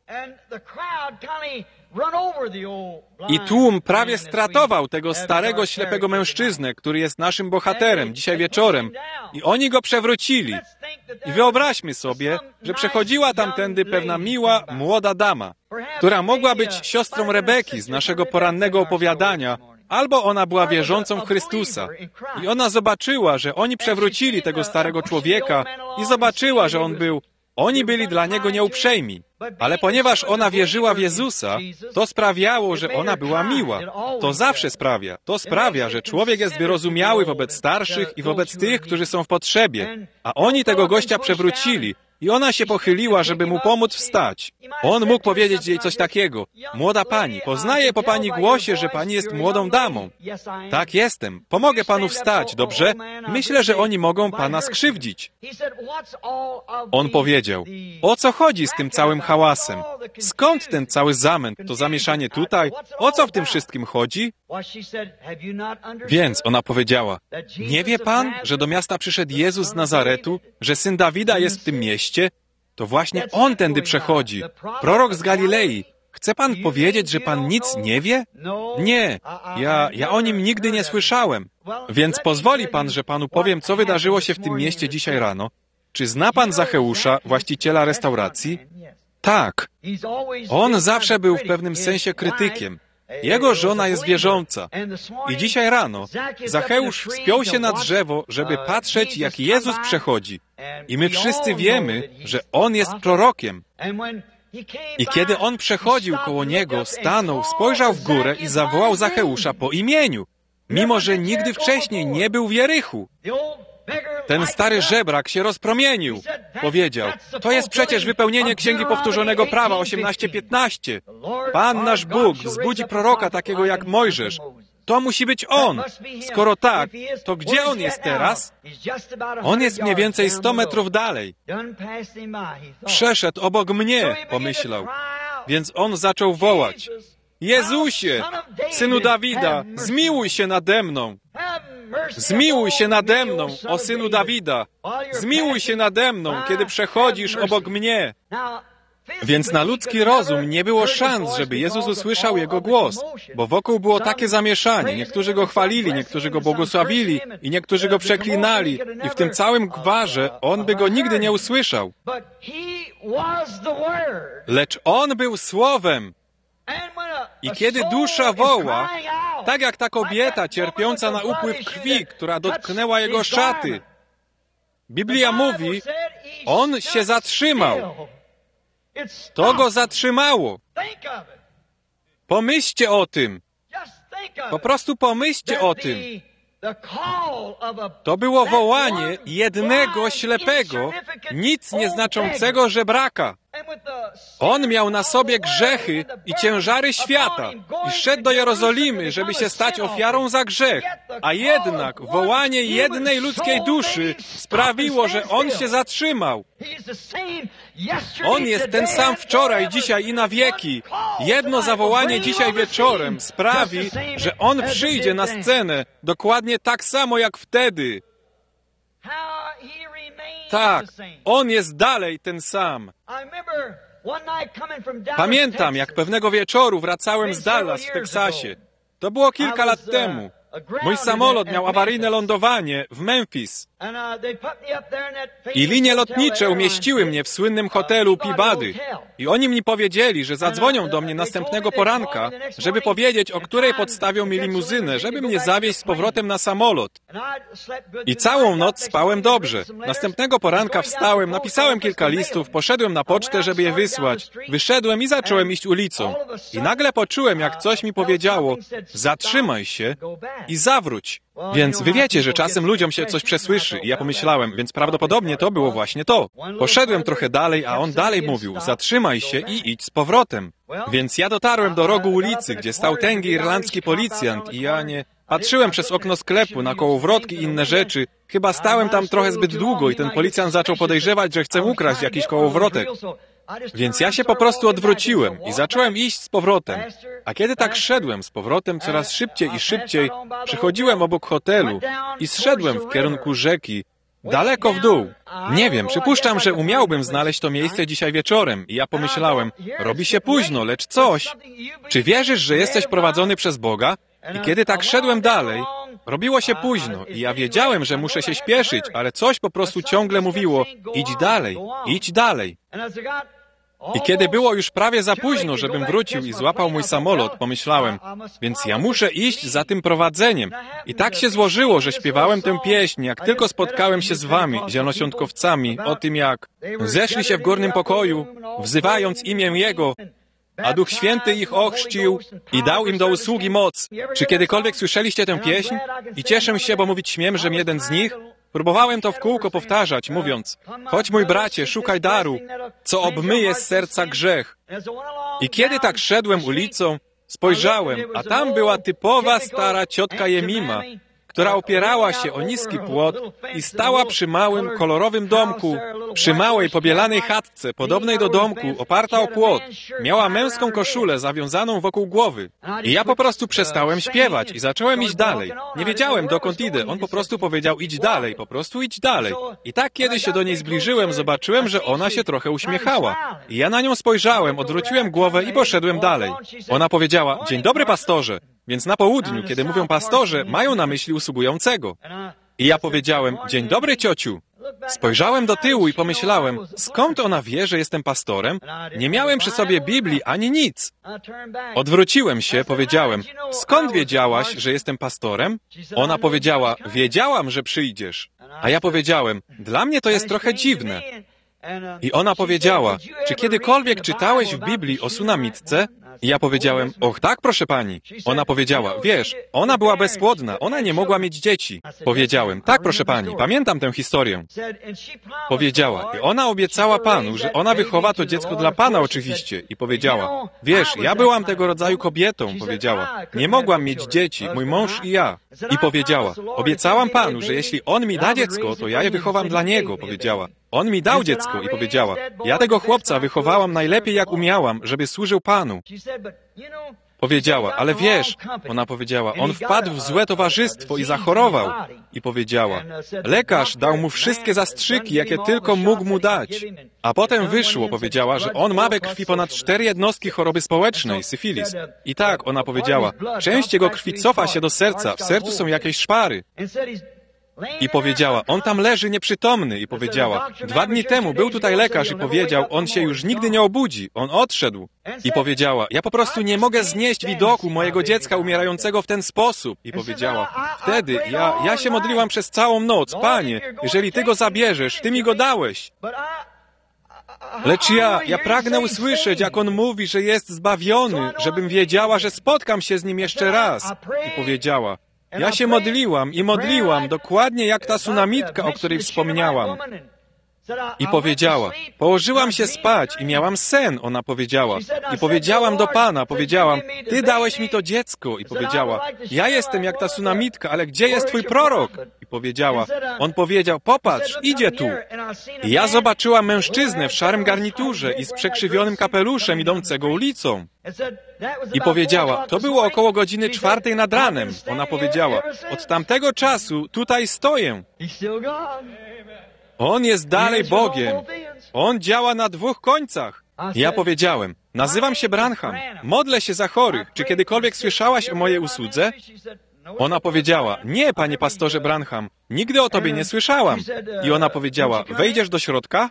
I tłum prawie stratował tego starego, ślepego mężczyznę, który jest naszym bohaterem dzisiaj wieczorem. I oni go przewrócili. I wyobraźmy sobie, że przechodziła tamtędy pewna miła, młoda dama, która mogła być siostrą Rebeki z naszego porannego opowiadania, albo ona była wierzącą w Chrystusa. I ona zobaczyła, że oni przewrócili tego starego człowieka i zobaczyła, że oni byli dla niego nieuprzejmi. Ale ponieważ ona wierzyła w Jezusa, to sprawiało, że ona była miła. To zawsze sprawia. To sprawia, że człowiek jest wyrozumiały wobec starszych i wobec tych, którzy są w potrzebie. A oni tego gościa przewrócili. I ona się pochyliła, żeby mu pomóc wstać. On mógł powiedzieć jej coś takiego. Młoda pani, poznaję po pani głosie, że pani jest młodą damą. Tak, jestem. Pomogę panu wstać, dobrze? Myślę, że oni mogą pana skrzywdzić. On powiedział, o co chodzi z tym całym hałasem? Skąd ten cały zamęt, to zamieszanie tutaj? O co w tym wszystkim chodzi? Więc ona powiedziała, nie wie pan, że do miasta przyszedł Jezus z Nazaretu, że syn Dawida jest w tym mieście? To właśnie on tędy przechodzi, prorok z Galilei. Chce pan powiedzieć, że pan nic nie wie? Nie, ja o nim nigdy nie słyszałem. Więc pozwoli pan, że panu powiem, co wydarzyło się w tym mieście dzisiaj rano. Czy zna pan Zacheusza, właściciela restauracji? Tak. On zawsze był w pewnym sensie krytykiem. Jego żona jest wierząca. I dzisiaj rano Zacheusz wspiął się na drzewo, żeby patrzeć, jak Jezus przechodzi. I my wszyscy wiemy, że On jest prorokiem. I kiedy On przechodził koło niego, stanął, spojrzał w górę i zawołał Zacheusza po imieniu, mimo że nigdy wcześniej nie był w Jerichu. Ten stary żebrak się rozpromienił. Powiedział, to jest przecież wypełnienie Księgi Powtórzonego Prawa 18:15. Pan nasz Bóg wzbudzi proroka takiego jak Mojżesz. To musi być on. Skoro tak, to gdzie on jest teraz? On jest mniej więcej 100 metrów dalej. Przeszedł obok mnie, pomyślał. Więc on zaczął wołać. Jezusie, Synu Dawida, zmiłuj się nade mną. Zmiłuj się nade mną, o Synu Dawida. Zmiłuj się nade mną, kiedy przechodzisz obok mnie. Więc na ludzki rozum nie było szans, żeby Jezus usłyszał Jego głos, bo wokół było takie zamieszanie. Niektórzy Go chwalili, niektórzy Go błogosławili i niektórzy Go przeklinali. I w tym całym gwarze On by Go nigdy nie usłyszał. Lecz On był Słowem. I kiedy dusza woła, tak jak ta kobieta cierpiąca na upływ krwi, która dotknęła jego szaty, Biblia mówi, on się zatrzymał. To go zatrzymało. Pomyślcie o tym. Po prostu pomyślcie o tym. To było wołanie jednego ślepego, nic nieznaczącego żebraka. On miał na sobie grzechy i ciężary świata i szedł do Jerozolimy, żeby się stać ofiarą za grzech. A jednak wołanie jednej ludzkiej duszy sprawiło, że on się zatrzymał. On jest ten sam wczoraj, dzisiaj i na wieki. Jedno zawołanie dzisiaj wieczorem sprawi, że on przyjdzie na scenę dokładnie tak samo jak wtedy. Tak, on jest dalej ten sam. Pamiętam, jak pewnego wieczoru wracałem z Dallas w Teksasie. To było kilka lat temu. Mój samolot miał awaryjne lądowanie w Memphis. I linie lotnicze umieściły mnie w słynnym hotelu Peabody. I oni mi powiedzieli, że zadzwonią do mnie następnego poranka, żeby powiedzieć, o której podstawią mi limuzynę, żeby mnie zawieźć z powrotem na samolot. I całą noc spałem dobrze. Następnego poranka wstałem, napisałem kilka listów, poszedłem na pocztę, żeby je wysłać. Wyszedłem i zacząłem iść ulicą. I nagle poczułem, jak coś mi powiedziało, zatrzymaj się i zawróć. Więc wy wiecie, że czasem ludziom się coś przesłyszy i ja pomyślałem, więc prawdopodobnie to było właśnie to. Poszedłem trochę dalej, a on dalej mówił, zatrzymaj się i idź z powrotem. Więc ja dotarłem do rogu ulicy, gdzie stał tęgi irlandzki policjant i ja nie... Patrzyłem przez okno sklepu na kołowrotki i inne rzeczy. Chyba stałem tam trochę zbyt długo i ten policjant zaczął podejrzewać, że chcę ukraść jakiś kołowrotek. Więc ja się po prostu odwróciłem i zacząłem iść z powrotem. A kiedy tak szedłem z powrotem coraz szybciej i szybciej, przychodziłem obok hotelu i zszedłem w kierunku rzeki, daleko w dół. Nie wiem, przypuszczam, że umiałbym znaleźć to miejsce dzisiaj wieczorem. I ja pomyślałem, robi się późno, lecz coś. Czy wierzysz, że jesteś prowadzony przez Boga? I kiedy tak szedłem dalej, robiło się późno i ja wiedziałem, że muszę się śpieszyć, ale coś po prostu ciągle mówiło, idź dalej, idź dalej. I kiedy było już prawie za późno, żebym wrócił i złapał mój samolot, pomyślałem, więc ja muszę iść za tym prowadzeniem. I tak się złożyło, że śpiewałem tę pieśń, jak tylko spotkałem się z wami, zielonosiątkowcami, o tym jak zeszli się w górnym pokoju, wzywając imię Jego, a Duch Święty ich ochrzcił i dał im do usługi moc. Czy kiedykolwiek słyszeliście tę pieśń? I cieszę się, bo mówić śmiem, że jeden z nich. Próbowałem to w kółko powtarzać, mówiąc, chodź mój bracie, szukaj daru, co obmyje z serca grzech. I kiedy tak szedłem ulicą, spojrzałem, a tam była typowa stara ciotka Jemima, która opierała się o niski płot i stała przy małym, kolorowym domku, przy małej, pobielanej chatce, podobnej do domku, oparta o płot. Miała męską koszulę zawiązaną wokół głowy. I ja po prostu przestałem śpiewać i zacząłem iść dalej. Nie wiedziałem, dokąd idę. On po prostu powiedział, idź dalej, po prostu idź dalej. I tak, kiedy się do niej zbliżyłem, zobaczyłem, że ona się trochę uśmiechała. I ja na nią spojrzałem, odwróciłem głowę i poszedłem dalej. Ona powiedziała, dzień dobry, pastorze. Więc na południu, kiedy mówią pastorze, mają na myśli usługującego. I ja powiedziałem, dzień dobry, ciociu. Spojrzałem do tyłu i pomyślałem, skąd ona wie, że jestem pastorem? Nie miałem przy sobie Biblii ani nic. Odwróciłem się, powiedziałem, skąd wiedziałaś, że jestem pastorem? Ona powiedziała, wiedziałam, że przyjdziesz. A ja powiedziałem, dla mnie to jest trochę dziwne. I ona powiedziała, czy kiedykolwiek czytałeś w Biblii o Sunamitce? I ja powiedziałem, och tak, proszę pani. Ona powiedziała, wiesz, ona była bezpłodna, ona nie mogła mieć dzieci. Powiedziałem, tak, proszę pani, pamiętam tę historię. Powiedziała, i ona obiecała Panu, że ona wychowa to dziecko dla Pana oczywiście. I powiedziała, wiesz, ja byłam tego rodzaju kobietą, powiedziała. Nie mogłam mieć dzieci, mój mąż i ja. I powiedziała, obiecałam Panu, że jeśli On mi da dziecko, to ja je wychowam dla Niego, powiedziała. On mi dał dziecko i powiedziała, ja tego chłopca wychowałam najlepiej jak umiałam, żeby służył Panu. Powiedziała, ale wiesz, ona powiedziała, on wpadł w złe towarzystwo i zachorował. I powiedziała, lekarz dał mu wszystkie zastrzyki, jakie tylko mógł mu dać. A potem wyszło, powiedziała, że on ma we krwi ponad 4 jednostki choroby społecznej, syfilis. I tak, ona powiedziała, część jego krwi cofa się do serca, w sercu są jakieś szpary. I powiedziała, on tam leży nieprzytomny. I powiedziała, 2 dni temu był tutaj lekarz i powiedział, on się już nigdy nie obudzi, on odszedł. I powiedziała, ja po prostu nie mogę znieść widoku mojego dziecka umierającego w ten sposób. I powiedziała, wtedy ja się modliłam przez całą noc, Panie, jeżeli Ty go zabierzesz, Ty mi go dałeś. Lecz ja pragnę usłyszeć, jak on mówi, że jest zbawiony, żebym wiedziała, że spotkam się z nim jeszcze raz. I powiedziała, ja się modliłam i modliłam, dokładnie jak ta Sunamitka, o której wspomniałam. I powiedziała, położyłam się spać i miałam sen, ona powiedziała. I powiedziałam do Pana, powiedziałam, Ty dałeś mi to dziecko. I powiedziała, ja jestem jak ta Sunamitka, ale gdzie jest Twój prorok? I powiedziała, on powiedział, popatrz, idzie tu. I ja zobaczyłam mężczyznę w szarym garniturze i z przekrzywionym kapeluszem idącego ulicą. I powiedziała, to było około godziny 4 nad ranem. Ona powiedziała, od tamtego czasu tutaj stoję. On jest dalej Bogiem. On działa na 2 końcach. Ja powiedziałem, nazywam się Branham. Modlę się za chorych. Czy kiedykolwiek słyszałaś o mojej usłudze? Ona powiedziała, nie, panie pastorze Branham, nigdy o tobie nie słyszałam. I ona powiedziała, wejdziesz do środka?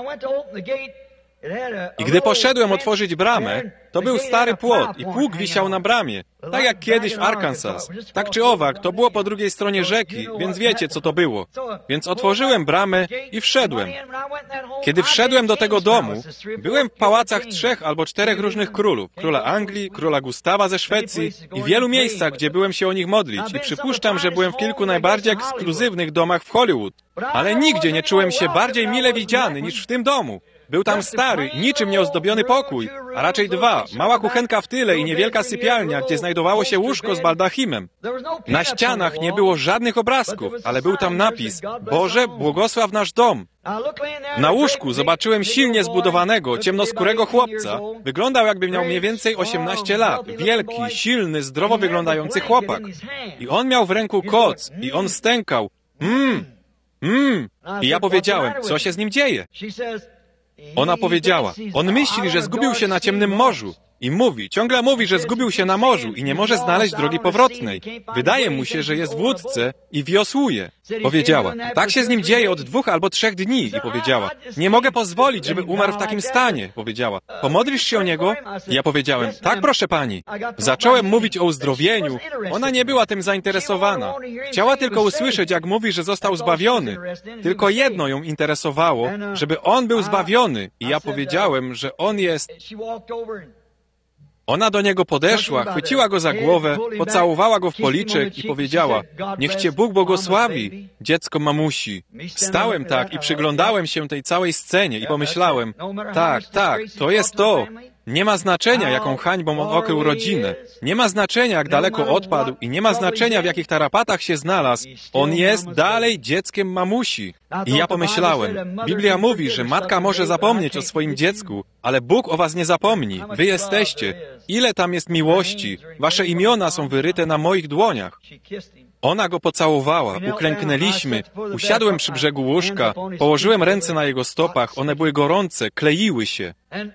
I gdy poszedłem otworzyć bramę, to był stary płot i pług wisiał na bramie, tak jak kiedyś w Arkansas. Tak czy owak, to było po drugiej stronie rzeki, więc wiecie, co to było. Więc otworzyłem bramę i wszedłem. Kiedy wszedłem do tego domu, byłem w pałacach 3 albo 4 różnych królów. Króla Anglii, króla Gustawa ze Szwecji i w wielu miejscach, gdzie byłem się o nich modlić. I przypuszczam, że byłem w kilku najbardziej ekskluzywnych domach w Hollywood. Ale nigdzie nie czułem się bardziej mile widziany niż w tym domu. Był tam stary, niczym nieozdobiony pokój, a raczej 2, mała kuchenka w tyle i niewielka sypialnia, gdzie znajdowało się łóżko z baldachimem. Na ścianach nie było żadnych obrazków, ale był tam napis, Boże, błogosław nasz dom. Na łóżku zobaczyłem silnie zbudowanego, ciemnoskórego chłopca. Wyglądał, jakby miał mniej więcej 18 lat. Wielki, silny, zdrowo wyglądający chłopak. I on miał w ręku koc i on stękał. I ja powiedziałem, co się z nim dzieje? Ona powiedziała, on myśli, że zgubił się na ciemnym morzu. I ciągle mówi, że zgubił się na morzu i nie może znaleźć drogi powrotnej. Wydaje mu się, że jest w łódce i wiosłuje. Powiedziała, tak się z nim dzieje od 2 albo 3 dni. I powiedziała, nie mogę pozwolić, żeby umarł w takim stanie. Powiedziała, pomodlisz się o niego? I ja powiedziałem, tak proszę pani. Zacząłem mówić o uzdrowieniu. Ona nie była tym zainteresowana. Chciała tylko usłyszeć, jak mówi, że został zbawiony. Tylko jedno ją interesowało, żeby on był zbawiony. I ja powiedziałem, że on jest... Ona do niego podeszła, chwyciła go za głowę, pocałowała go w policzek i powiedziała, niech cię Bóg błogosławi, dziecko mamusi. Stałem tak i przyglądałem się tej całej scenie i pomyślałem, tak, to jest to. Nie ma znaczenia, jaką hańbą on okrył rodzinę. Nie ma znaczenia, jak daleko odpadł i nie ma znaczenia, w jakich tarapatach się znalazł. On jest dalej dzieckiem mamusi. I ja pomyślałem, Biblia mówi, że matka może zapomnieć o swoim dziecku, ale Bóg o was nie zapomni. Wy jesteście. Ile tam jest miłości. Wasze imiona są wyryte na moich dłoniach. Ona go pocałowała, uklęknęliśmy, usiadłem przy brzegu łóżka, położyłem ręce na jego stopach, one były gorące, kleiły się.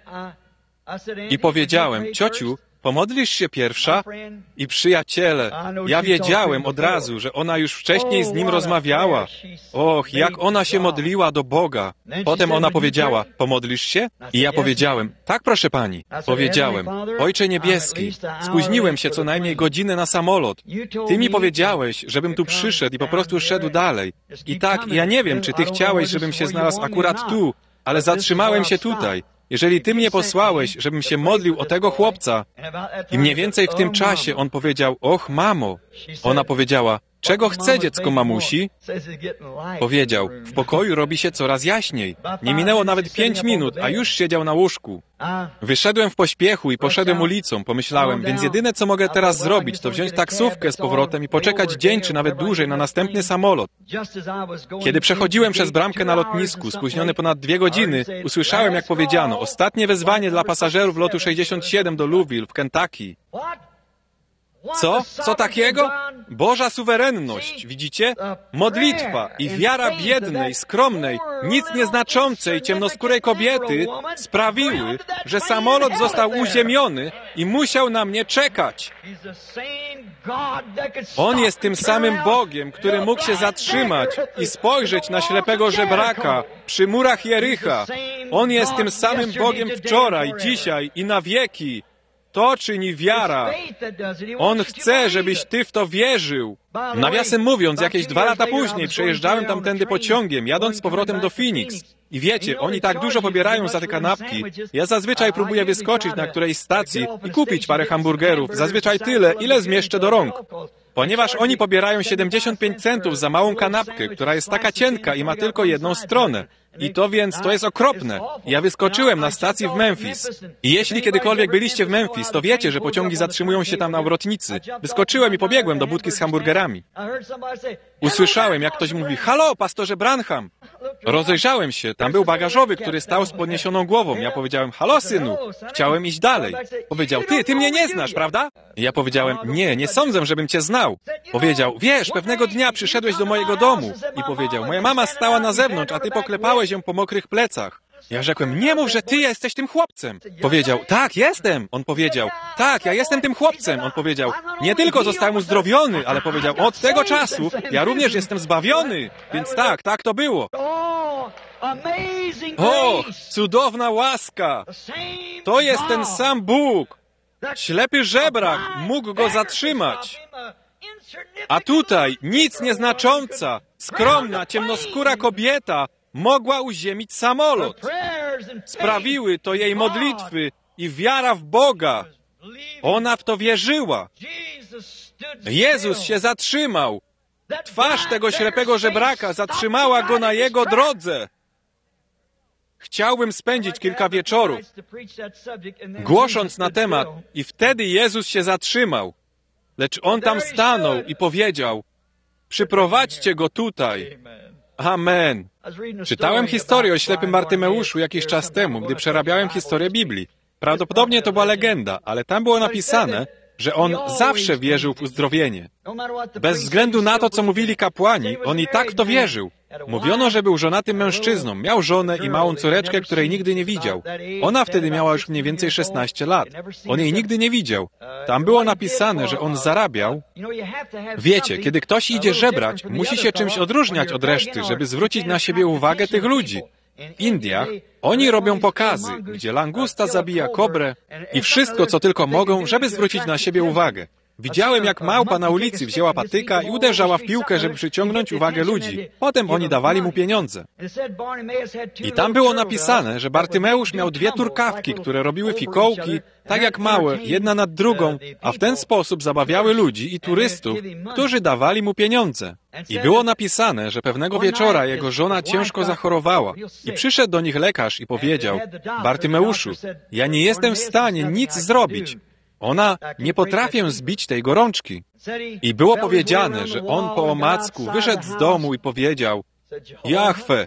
I powiedziałem, ciociu, pomodlisz się pierwsza? I przyjaciele, ja wiedziałem od razu, że ona już wcześniej z nim rozmawiała. Och, jak ona się modliła do Boga. Potem ona powiedziała, pomodlisz się? I ja powiedziałem, tak proszę pani. Powiedziałem, Ojcze Niebieski, spóźniłem się co najmniej godzinę na samolot. Ty mi powiedziałeś, żebym tu przyszedł i po prostu szedł dalej. I tak, ja nie wiem, czy ty chciałeś, żebym się znalazł akurat tu, ale zatrzymałem się tutaj. Jeżeli Ty mnie posłałeś, żebym się modlił o tego chłopca i mniej więcej w tym czasie on powiedział, och mamo, ona powiedziała, czego chce dziecko mamusi? Powiedział, w pokoju robi się coraz jaśniej. Nie minęło nawet 5 minut, a już siedział na łóżku. Wyszedłem w pośpiechu i poszedłem ulicą. Pomyślałem, więc jedyne co mogę teraz zrobić, to wziąć taksówkę z powrotem i poczekać dzień czy nawet dłużej na następny samolot. Kiedy przechodziłem przez bramkę na lotnisku, spóźniony ponad 2 godziny, usłyszałem, jak powiedziano, ostatnie wezwanie dla pasażerów lotu 67 do Louisville w Kentucky. Co? Co takiego? Boża suwerenność, widzicie? Modlitwa i wiara biednej, skromnej, nic nieznaczącej, ciemnoskórej kobiety sprawiły, że samolot został uziemiony i musiał na mnie czekać. On jest tym samym Bogiem, który mógł się zatrzymać i spojrzeć na ślepego żebraka przy murach Jericha. On jest tym samym Bogiem wczoraj, dzisiaj i na wieki. To czyni wiara. On chce, żebyś ty w to wierzył. Nawiasem mówiąc, jakieś 2 lata później przejeżdżałem tamtędy pociągiem, jadąc z powrotem do Phoenix. I wiecie, oni tak dużo pobierają za te kanapki. Ja zazwyczaj próbuję wyskoczyć na którejś stacji i kupić parę hamburgerów, zazwyczaj tyle, ile zmieszczę do rąk. Ponieważ oni pobierają 75 centów za małą kanapkę, która jest taka cienka i ma tylko jedną stronę. I to więc, to jest okropne. Ja wyskoczyłem na stacji w Memphis. I jeśli kiedykolwiek byliście w Memphis, to wiecie, że pociągi zatrzymują się tam na obrotnicy. Wyskoczyłem i pobiegłem do budki z hamburgerami. Usłyszałem, jak ktoś mówi, halo, pastorze Branham. Rozejrzałem się, tam był bagażowy, który stał z podniesioną głową. Ja powiedziałem, halo synu, chciałem iść dalej. Powiedział, ty mnie nie znasz, prawda? Ja powiedziałem, nie sądzę, żebym cię znał. Powiedział, wiesz, pewnego dnia przyszedłeś do mojego domu. I powiedział, moja mama stała na zewnątrz, a ty poklepałeś ją po mokrych plecach. Ja rzekłem, nie mów, że ty jesteś tym chłopcem. Powiedział, tak, jestem. On powiedział, tak, ja jestem tym chłopcem. On powiedział, nie tylko zostałem uzdrowiony, ale powiedział, od tego czasu ja również jestem zbawiony. Więc tak to było. O, cudowna łaska! To jest ten sam Bóg. Ślepy żebrak mógł go zatrzymać. A tutaj nic nieznacząca, skromna, ciemnoskóra kobieta mogła uziemić samolot. Sprawiły to jej modlitwy i wiara w Boga. Ona w to wierzyła. Jezus się zatrzymał. Twarz tego ślepego żebraka zatrzymała go na jego drodze. Chciałbym spędzić kilka wieczorów głosząc na temat i wtedy Jezus się zatrzymał. Lecz On tam stanął i powiedział, przyprowadźcie go tutaj. Amen. Czytałem historię o ślepym Bartymeuszu jakiś czas temu, gdy przerabiałem historię Biblii. Prawdopodobnie to była legenda, ale tam było napisane, że on zawsze wierzył w uzdrowienie. Bez względu na to, co mówili kapłani, on i tak w to wierzył. Mówiono, że był żonatym mężczyzną, miał żonę i małą córeczkę, której nigdy nie widział. Ona wtedy miała już mniej więcej 16 lat. On jej nigdy nie widział. Tam było napisane, że on zarabiał. Wiecie, kiedy ktoś idzie żebrać, musi się czymś odróżniać od reszty, żeby zwrócić na siebie uwagę tych ludzi. W Indiach oni robią pokazy, gdzie langusta zabija kobrę i wszystko, co tylko mogą, żeby zwrócić na siebie uwagę. Widziałem, jak małpa na ulicy wzięła patyka i uderzała w piłkę, żeby przyciągnąć uwagę ludzi. Potem oni dawali mu pieniądze. I tam było napisane, że Bartymeusz miał 2 turkawki, które robiły fikołki, tak jak małe, jedna nad drugą, a w ten sposób zabawiały ludzi i turystów, którzy dawali mu pieniądze. I było napisane, że pewnego wieczora jego żona ciężko zachorowała i przyszedł do nich lekarz i powiedział, Bartymeuszu, ja nie jestem w stanie nic zrobić. Ona, nie potrafię zbić tej gorączki. I było powiedziane, że on po omacku wyszedł z domu i powiedział, Jahwe,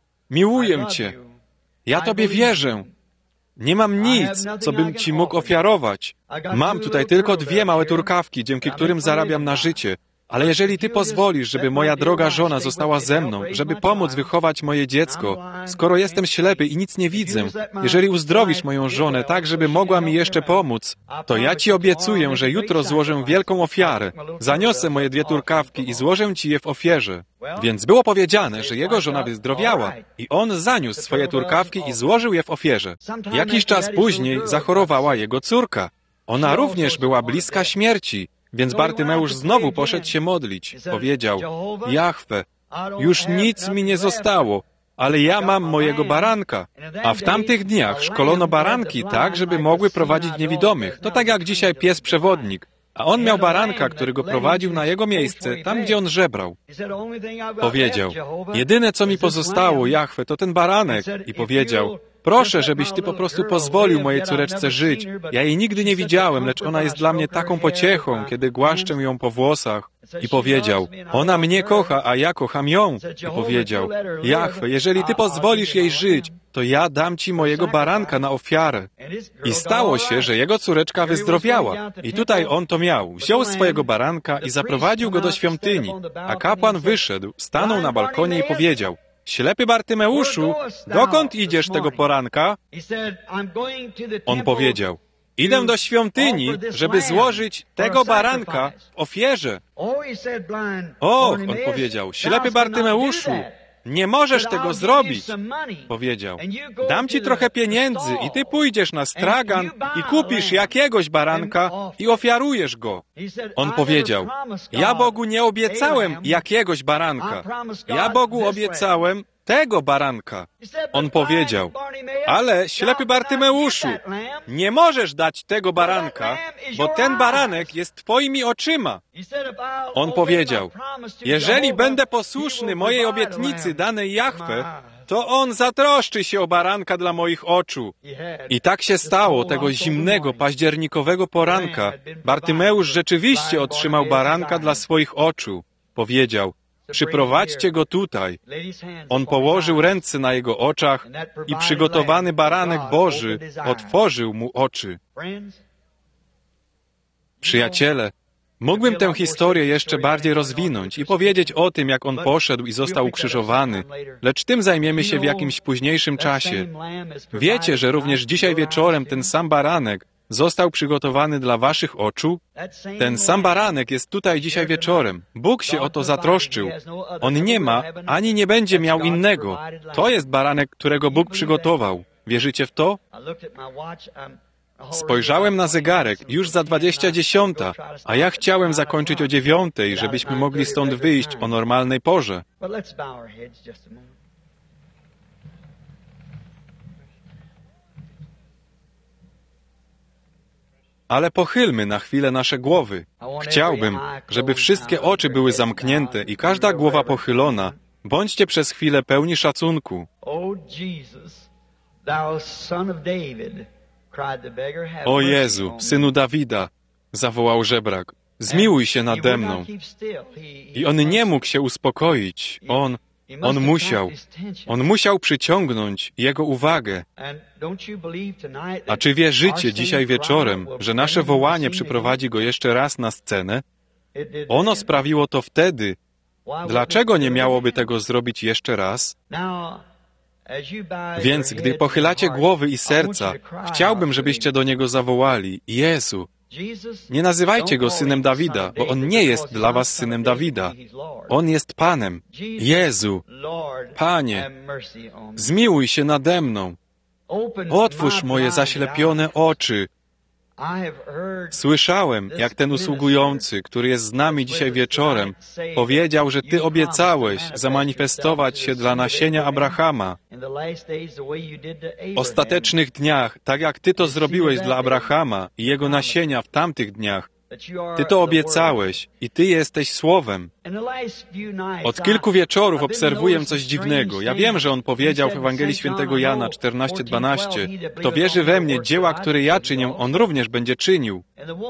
miłuję Cię, ja Tobie wierzę. Nie mam nic, co bym Ci mógł ofiarować. Mam tutaj tylko 2 małe turkawki, dzięki którym zarabiam na życie. Ale jeżeli Ty pozwolisz, żeby moja droga żona została ze mną, żeby pomóc wychować moje dziecko, skoro jestem ślepy i nic nie widzę, jeżeli uzdrowisz moją żonę tak, żeby mogła mi jeszcze pomóc, to ja Ci obiecuję, że jutro złożę wielką ofiarę. Zaniosę moje 2 turkawki i złożę Ci je w ofierze. Więc było powiedziane, że jego żona wyzdrowiała i on zaniósł swoje turkawki i złożył je w ofierze. Jakiś czas później zachorowała jego córka. Ona również była bliska śmierci. Więc Bartymeusz znowu poszedł się modlić. Powiedział, Jahwe, już nic mi nie zostało, ale ja mam mojego baranka. A w tamtych dniach szkolono baranki tak, żeby mogły prowadzić niewidomych. To tak jak dzisiaj pies przewodnik. A on miał baranka, który go prowadził na jego miejsce, tam gdzie on żebrał. Powiedział, jedyne co mi pozostało, Jahwe, to ten baranek. I powiedział, proszę, żebyś Ty po prostu pozwolił mojej córeczce żyć. Ja jej nigdy nie widziałem, lecz ona jest dla mnie taką pociechą, kiedy głaszczę ją po włosach. I powiedział, ona mnie kocha, a ja kocham ją. I powiedział, Jahwe, jeżeli Ty pozwolisz jej żyć, to ja dam Ci mojego baranka na ofiarę. I stało się, że jego córeczka wyzdrowiała. I tutaj on to miał. Wziął swojego baranka i zaprowadził go do świątyni. A kapłan wyszedł, stanął na balkonie i powiedział, ślepy Bartymeuszu, dokąd idziesz tego poranka? On powiedział, idę do świątyni, żeby złożyć tego baranka w ofierze. O, on powiedział, ślepy Bartymeuszu, nie możesz tego zrobić. Powiedział, dam Ci trochę pieniędzy i Ty pójdziesz na stragan i kupisz jakiegoś baranka i ofiarujesz go. On powiedział, ja Bogu nie obiecałem jakiegoś baranka. Ja Bogu obiecałem tego baranka. On powiedział, ale ślepy Bartymeuszu, nie możesz dać tego baranka, bo ten baranek jest Twoimi oczyma. On powiedział, jeżeli będę posłuszny mojej obietnicy danej Jahwe, to On zatroszczy się o baranka dla moich oczu. I tak się stało tego zimnego, październikowego poranka. Bartymeusz rzeczywiście otrzymał baranka dla swoich oczu. Powiedział, przyprowadźcie go tutaj. On położył ręce na jego oczach i przygotowany baranek Boży otworzył mu oczy. Przyjaciele, Mógłbym tę historię jeszcze bardziej rozwinąć i powiedzieć o tym, jak On poszedł i został ukrzyżowany, lecz tym zajmiemy się w jakimś późniejszym czasie. Wiecie, że również dzisiaj wieczorem ten sam baranek został przygotowany dla waszych oczu? Ten sam baranek jest tutaj dzisiaj wieczorem. Bóg się o to zatroszczył. On nie ma, ani nie będzie miał innego. To jest baranek, którego Bóg przygotował. Wierzycie w to? Spojrzałem na zegarek, już za 20:10, a ja chciałem zakończyć o 9:00, żebyśmy mogli stąd wyjść o normalnej porze. Ale pochylmy na chwilę nasze głowy. Chciałbym, żeby wszystkie oczy były zamknięte i każda głowa pochylona. Bądźcie przez chwilę pełni szacunku. O Jezu, Synu Dawida, zawołał żebrak, zmiłuj się nade mną. I on nie mógł się uspokoić. On musiał przyciągnąć jego uwagę. A czy wierzycie dzisiaj wieczorem, że nasze wołanie przyprowadzi go jeszcze raz na scenę? Ono sprawiło to wtedy. Dlaczego nie miałoby tego zrobić jeszcze raz? Więc gdy pochylacie głowy i serca, chciałbym, żebyście do Niego zawołali: Jezu. Nie nazywajcie Go Synem Dawida, bo On nie jest dla was Synem Dawida. On jest Panem. Jezu, Panie, zmiłuj się nade mną. Otwórz moje zaślepione oczy. Słyszałem, jak ten usługujący, który jest z nami dzisiaj wieczorem, powiedział, że Ty obiecałeś zamanifestować się dla nasienia Abrahama. W ostatecznych dniach, tak jak Ty to zrobiłeś dla Abrahama i jego nasienia w tamtych dniach, Ty to obiecałeś i Ty jesteś Słowem. Od kilku wieczorów obserwuję coś dziwnego. Ja wiem, że On powiedział w Ewangelii Świętego Jana 14:12: kto wierzy we mnie, dzieła, które ja czynię, on również będzie czynił.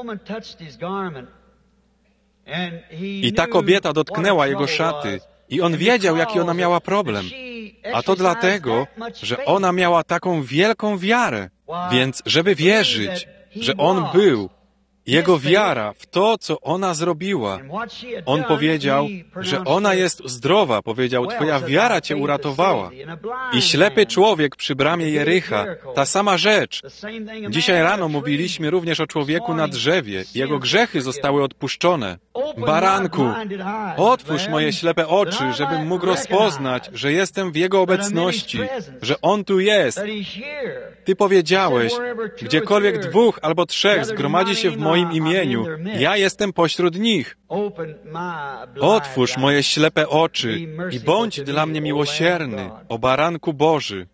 I ta kobieta dotknęła Jego szaty i On wiedział, jaki ona miała problem. A to dlatego, że ona miała taką wielką wiarę. Więc, żeby wierzyć, że On był, Jego wiara w to, co ona zrobiła. On powiedział, że ona jest zdrowa. Powiedział, Twoja wiara Cię uratowała. I ślepy człowiek przy bramie Jericha, ta sama rzecz. Dzisiaj rano mówiliśmy również o człowieku na drzewie. Jego grzechy zostały odpuszczone. Baranku, otwórz moje ślepe oczy, żebym mógł rozpoznać, że jestem w Jego obecności, że On tu jest. Ty powiedziałeś, gdziekolwiek 2 albo 3 zgromadzi się w moim imieniu, ja jestem pośród nich. Otwórz moje ślepe oczy i bądź dla mnie miłosierny, o Baranku Boży.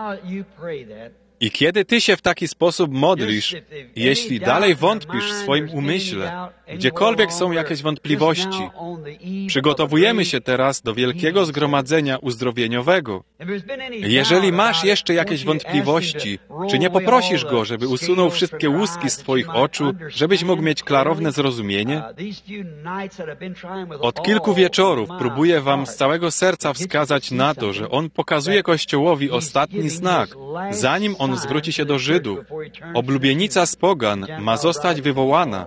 I kiedy Ty się w taki sposób modlisz, jeśli dalej wątpisz w swoim umyśle, gdziekolwiek są jakieś wątpliwości, przygotowujemy się teraz do wielkiego zgromadzenia uzdrowieniowego. Jeżeli masz jeszcze jakieś wątpliwości, czy nie poprosisz Go, żeby usunął wszystkie łuski z Twoich oczu, żebyś mógł mieć klarowne zrozumienie? Od kilku wieczorów próbuję Wam z całego serca wskazać na to, że On pokazuje Kościołowi ostatni znak, zanim On zwróci się do Żydów. Oblubienica z pogan ma zostać wywołana.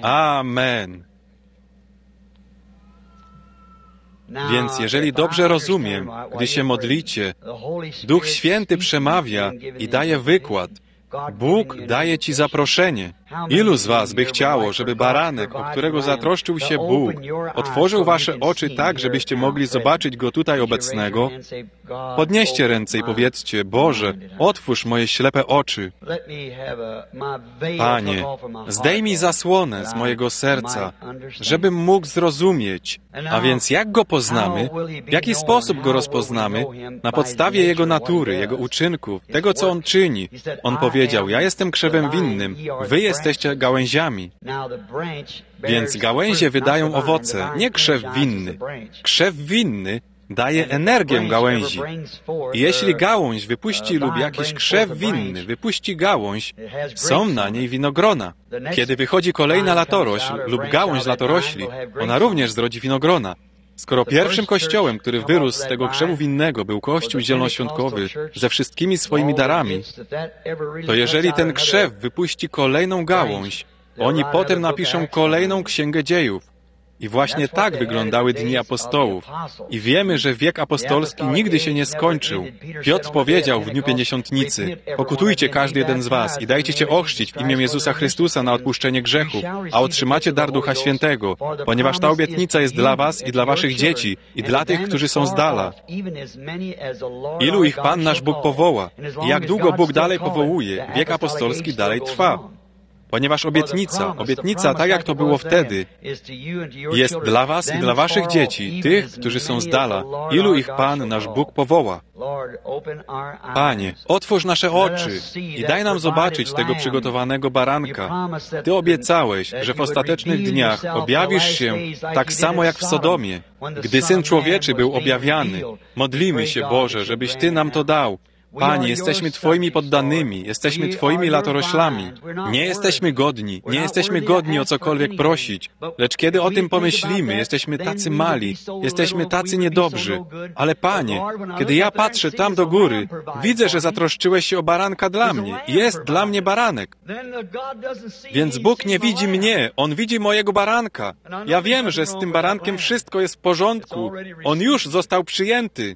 Amen. Więc jeżeli dobrze rozumiem, gdy się modlicie, Duch Święty przemawia i daje wykład. Bóg daje ci zaproszenie. Ilu z was by chciało, żeby baranek, o którego zatroszczył się Bóg, otworzył wasze oczy tak, żebyście mogli zobaczyć Go tutaj obecnego? Podnieście ręce i powiedzcie: Boże, otwórz moje ślepe oczy. Panie, zdejmij zasłonę z mojego serca, żebym mógł zrozumieć. A więc jak Go poznamy? W jaki sposób Go rozpoznamy? Na podstawie Jego natury, Jego uczynków, tego, co On czyni. On powiedział: ja jestem krzewem winnym, wy jesteście gałęziami. Więc gałęzie wydają owoce, nie krzew winny. Krzew winny daje energię gałęzi. I jeśli gałąź wypuści lub jakiś krzew winny wypuści gałąź, są na niej winogrona. Kiedy wychodzi kolejna latorośl lub gałąź latorośli, ona również zrodzi winogrona. Skoro pierwszym kościołem, który wyrósł z tego krzewu winnego, był Kościół zielonoświątkowy ze wszystkimi swoimi darami, to jeżeli ten krzew wypuści kolejną gałąź, oni potem napiszą kolejną księgę dziejów. I właśnie tak wyglądały dni apostołów. I wiemy, że wiek apostolski nigdy się nie skończył. Piotr powiedział w dniu Pięćdziesiątnicy: pokutujcie każdy jeden z was i dajcie się ochrzcić w imię Jezusa Chrystusa na odpuszczenie grzechów, a otrzymacie dar Ducha Świętego, ponieważ ta obietnica jest dla was i dla waszych dzieci i dla tych, którzy są z dala. Ilu ich Pan nasz Bóg powoła i jak długo Bóg dalej powołuje, wiek apostolski dalej trwa. Ponieważ obietnica, tak jak to było wtedy, jest dla was i dla waszych dzieci, tych, którzy są z dala, ilu ich Pan, nasz Bóg, powoła. Panie, otwórz nasze oczy i daj nam zobaczyć tego przygotowanego baranka. Ty obiecałeś, że w ostatecznych dniach objawisz się tak samo jak w Sodomie, gdy Syn Człowieczy był objawiany. Modlimy się, Boże, żebyś Ty nam to dał. Panie, jesteśmy Twoimi poddanymi, jesteśmy Twoimi latoroślami. Nie jesteśmy godni o cokolwiek prosić, lecz kiedy o tym pomyślimy, jesteśmy tacy mali, jesteśmy tacy niedobrzy. Ale Panie, kiedy ja patrzę tam do góry, widzę, że zatroszczyłeś się o baranka dla mnie. Jest dla mnie baranek. Więc Bóg nie widzi mnie, On widzi mojego baranka. Ja wiem, że z tym barankiem wszystko jest w porządku. On już został przyjęty.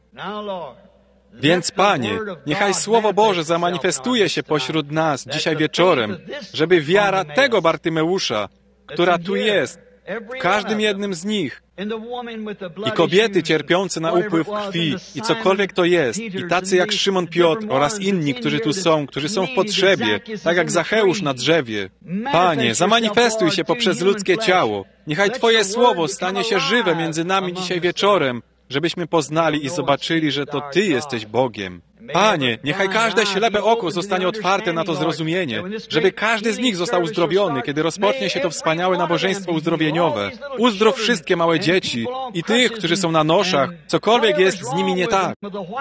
Więc, Panie, niechaj Słowo Boże zamanifestuje się pośród nas dzisiaj wieczorem, żeby wiara tego Bartymeusza, która tu jest, w każdym jednym z nich, i kobiety cierpiące na upływ krwi, i cokolwiek to jest, i tacy jak Szymon Piotr oraz inni, którzy tu są, którzy są w potrzebie, tak jak Zacheusz na drzewie. Panie, zamanifestuj się poprzez ludzkie ciało. Niechaj Twoje Słowo stanie się żywe między nami dzisiaj wieczorem, żebyśmy poznali i zobaczyli, że to Ty jesteś Bogiem. Panie, niechaj każde ślepe oko zostanie otwarte na to zrozumienie, żeby każdy z nich został uzdrowiony, kiedy rozpocznie się to wspaniałe nabożeństwo uzdrowieniowe. Uzdrów wszystkie małe dzieci i tych, którzy są na noszach, cokolwiek jest z nimi nie tak.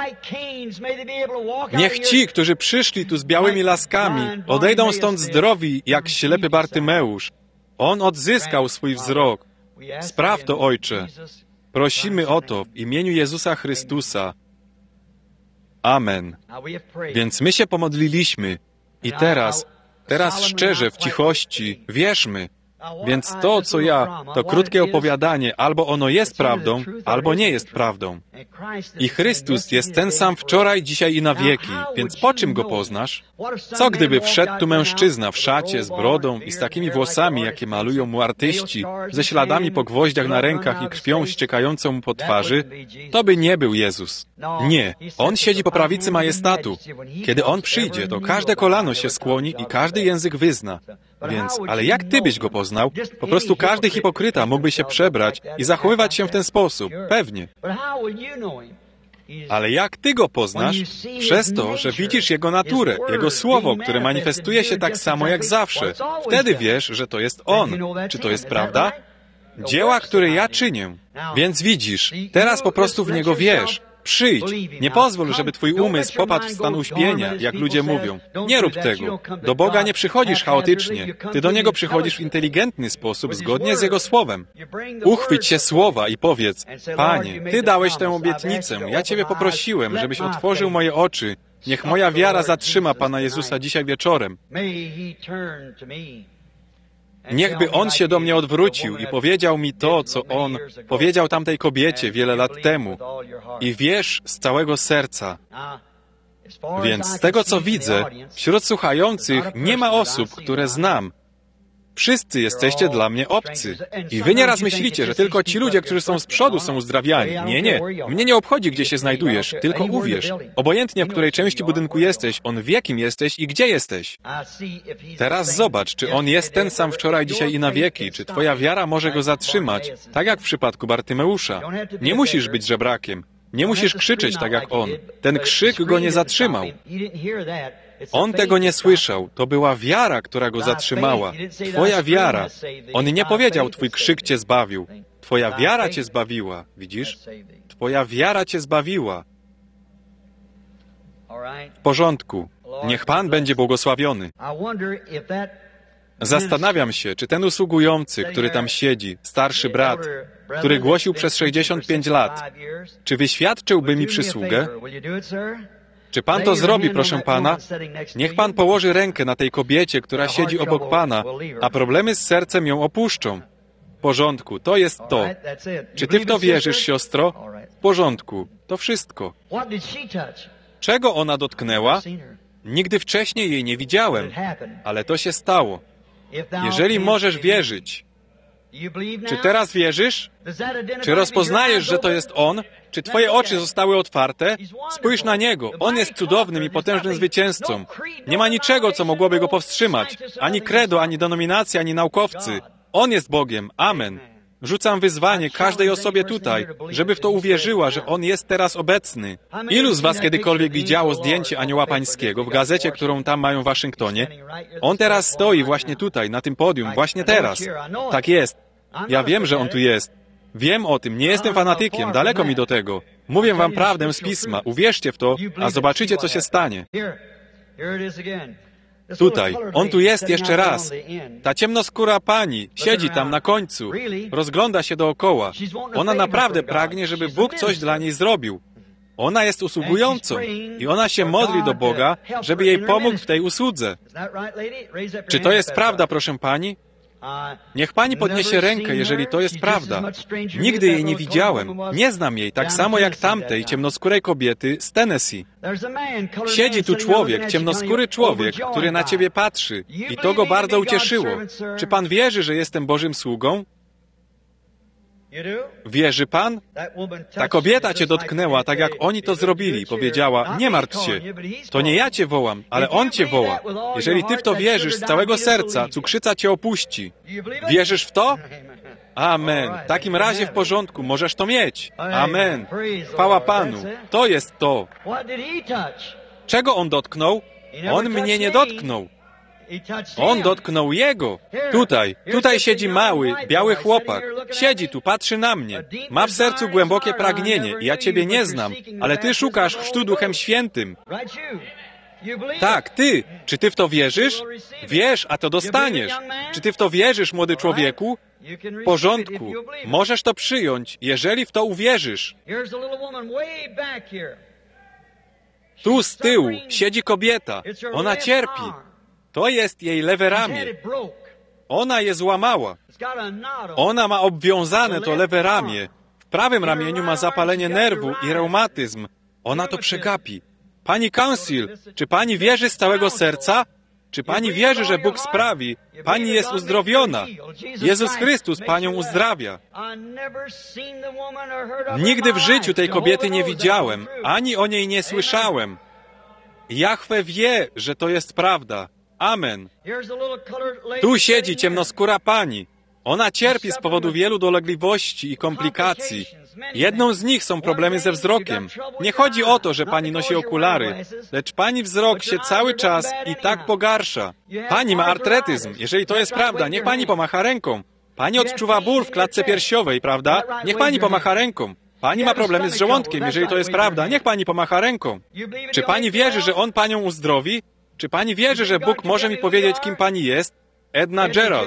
Niech ci, którzy przyszli tu z białymi laskami, odejdą stąd zdrowi, jak ślepy Bartymeusz. On odzyskał swój wzrok. Spraw to, Ojcze. Prosimy o to w imieniu Jezusa Chrystusa. Amen. Więc my się pomodliliśmy i teraz szczerze, w cichości, wierzmy. Więc to, co ja, to krótkie opowiadanie, albo ono jest prawdą, albo nie jest prawdą. I Chrystus jest ten sam wczoraj, dzisiaj i na wieki, więc po czym Go poznasz? Co gdyby wszedł tu mężczyzna w szacie, z brodą i z takimi włosami, jakie malują mu artyści, ze śladami po gwoździach na rękach i krwią ściekającą mu po twarzy? To by nie był Jezus. Nie. On siedzi po prawicy majestatu. Kiedy On przyjdzie, to każde kolano się skłoni i każdy język wyzna. Więc, ale jak Ty byś Go poznał? Po prostu każdy hipokryta mógłby się przebrać i zachowywać się w ten sposób. Pewnie. Ale jak Ty Go poznasz? Przez to, że widzisz Jego naturę, Jego Słowo, które manifestuje się tak samo jak zawsze. Wtedy wiesz, że to jest On. Czy to jest prawda? Dzieła, które ja czynię. Więc widzisz, teraz po prostu w Niego wierz. Przyjdź. Nie pozwól, żeby Twój umysł popadł w stan uśpienia, jak ludzie mówią. Nie rób tego. Do Boga nie przychodzisz chaotycznie. Ty do Niego przychodzisz w inteligentny sposób, zgodnie z Jego Słowem. Uchwyć się Słowa i powiedz: Panie, Ty dałeś tę obietnicę. Ja Ciebie poprosiłem, żebyś otworzył moje oczy. Niech moja wiara zatrzyma Pana Jezusa dzisiaj wieczorem. Niechby on się do mnie odwrócił i powiedział mi to, co on powiedział tamtej kobiecie wiele lat temu. I wierz z całego serca. Więc z tego, co widzę, wśród słuchających nie ma osób, które znam. Wszyscy jesteście dla mnie obcy. I wy nieraz myślicie, że tylko ci ludzie, którzy są z przodu, są uzdrawiani. Nie, nie. Mnie nie obchodzi, gdzie się znajdujesz, tylko uwierz. Obojętnie, w której części budynku jesteś, on wie, kim jesteś i gdzie jesteś. Teraz zobacz, czy on jest ten sam wczoraj, dzisiaj i na wieki, czy twoja wiara może go zatrzymać, tak jak w przypadku Bartymeusza. Nie musisz być żebrakiem. Nie musisz krzyczeć tak jak on. Ten krzyk go nie zatrzymał. On tego nie słyszał. To była wiara, która go zatrzymała. Twoja wiara. On nie powiedział, twój krzyk cię zbawił. Twoja wiara cię zbawiła. Widzisz? Twoja wiara cię zbawiła. W porządku. Niech Pan będzie błogosławiony. Zastanawiam się, czy ten usługujący, który tam siedzi, starszy brat, który głosił przez 65 lat, czy wyświadczyłby mi przysługę? Czy Pan to zrobi, proszę Pana? Niech Pan położy rękę na tej kobiecie, która siedzi obok Pana, a problemy z sercem ją opuszczą. W porządku, to jest to. Czy Ty w to wierzysz, siostro? W porządku, to wszystko. Czego ona dotknęła? Nigdy wcześniej jej nie widziałem, ale to się stało. Jeżeli możesz wierzyć, czy teraz wierzysz? Czy rozpoznajesz, że to jest On? Czy twoje oczy zostały otwarte? Spójrz na Niego. On jest cudownym i potężnym zwycięzcą. Nie ma niczego, co mogłoby Go powstrzymać. Ani credo, ani denominacja, ani naukowcy. On jest Bogiem. Amen. Rzucam wyzwanie każdej osobie tutaj, żeby w to uwierzyła, że On jest teraz obecny. Ilu z was kiedykolwiek widziało zdjęcie Anioła Pańskiego w gazecie, którą tam mają w Waszyngtonie? On teraz stoi właśnie tutaj, na tym podium, właśnie teraz. Tak jest. Ja wiem, że On tu jest. Wiem o tym, nie jestem fanatykiem, daleko mi do tego. Mówię wam prawdę z Pisma, uwierzcie w to, a zobaczycie, co się stanie. Tutaj, On tu jest jeszcze raz. Ta ciemnoskóra pani siedzi tam na końcu, rozgląda się dookoła. Ona naprawdę pragnie, żeby Bóg coś dla niej zrobił. Ona jest usługującą i ona się modli do Boga, żeby jej pomógł w tej usłudze. Czy to jest prawda, proszę pani? Niech pani podniesie rękę, jeżeli to jest prawda. Nigdy jej nie widziałem. Nie znam jej, tak samo jak tamtej ciemnoskórej kobiety z Tennessee. Siedzi tu człowiek, ciemnoskóry człowiek, który na ciebie patrzy i to go bardzo ucieszyło. Czy pan wierzy, że jestem Bożym sługą? Wierzy pan? Ta kobieta cię dotknęła, tak jak oni to zrobili. Powiedziała, nie martw się. To nie ja cię wołam, ale On cię woła. Jeżeli ty w to wierzysz z całego serca, cukrzyca cię opuści. Wierzysz w to? Amen. W takim razie w porządku, możesz to mieć. Amen. Chwała Panu. To jest to. Czego On dotknął? On mnie nie dotknął. On dotknął Jego. Tutaj siedzi mały, biały chłopak. Siedzi tu, patrzy na mnie. Ma w sercu głębokie pragnienie. Ja Ciebie nie znam, ale Ty szukasz chrztu Duchem Świętym. Tak, Ty. Czy Ty w to wierzysz? Wierz, a to dostaniesz. Czy Ty w to wierzysz, młody człowieku? W porządku. Możesz to przyjąć, jeżeli w to uwierzysz. Tu z tyłu siedzi kobieta. Ona cierpi. To jest jej lewe ramię. Ona je złamała. Ona ma obwiązane to lewe ramię. W prawym ramieniu ma zapalenie nerwu i reumatyzm. Ona to przegapi. Pani Council, czy pani wierzy z całego serca? Czy pani wierzy, że Bóg sprawi? Pani jest uzdrowiona. Jezus Chrystus panią uzdrawia. Nigdy w życiu tej kobiety nie widziałem, ani o niej nie słyszałem. Jahwe wie, że to jest prawda. Amen. Tu siedzi ciemnoskóra pani. Ona cierpi z powodu wielu dolegliwości i komplikacji. Jedną z nich są problemy ze wzrokiem. Nie chodzi o to, że pani nosi okulary, lecz pani wzrok się cały czas i tak pogarsza. Pani ma artretyzm. Jeżeli to jest prawda, niech pani pomacha ręką. Pani odczuwa ból w klatce piersiowej, prawda? Niech pani pomacha ręką. Pani ma problemy z żołądkiem. Jeżeli to jest prawda, niech pani pomacha ręką. Czy pani wierzy, że On panią uzdrowi? Czy pani wierzy, że Bóg może mi powiedzieć, kim pani jest? Edna Gerald.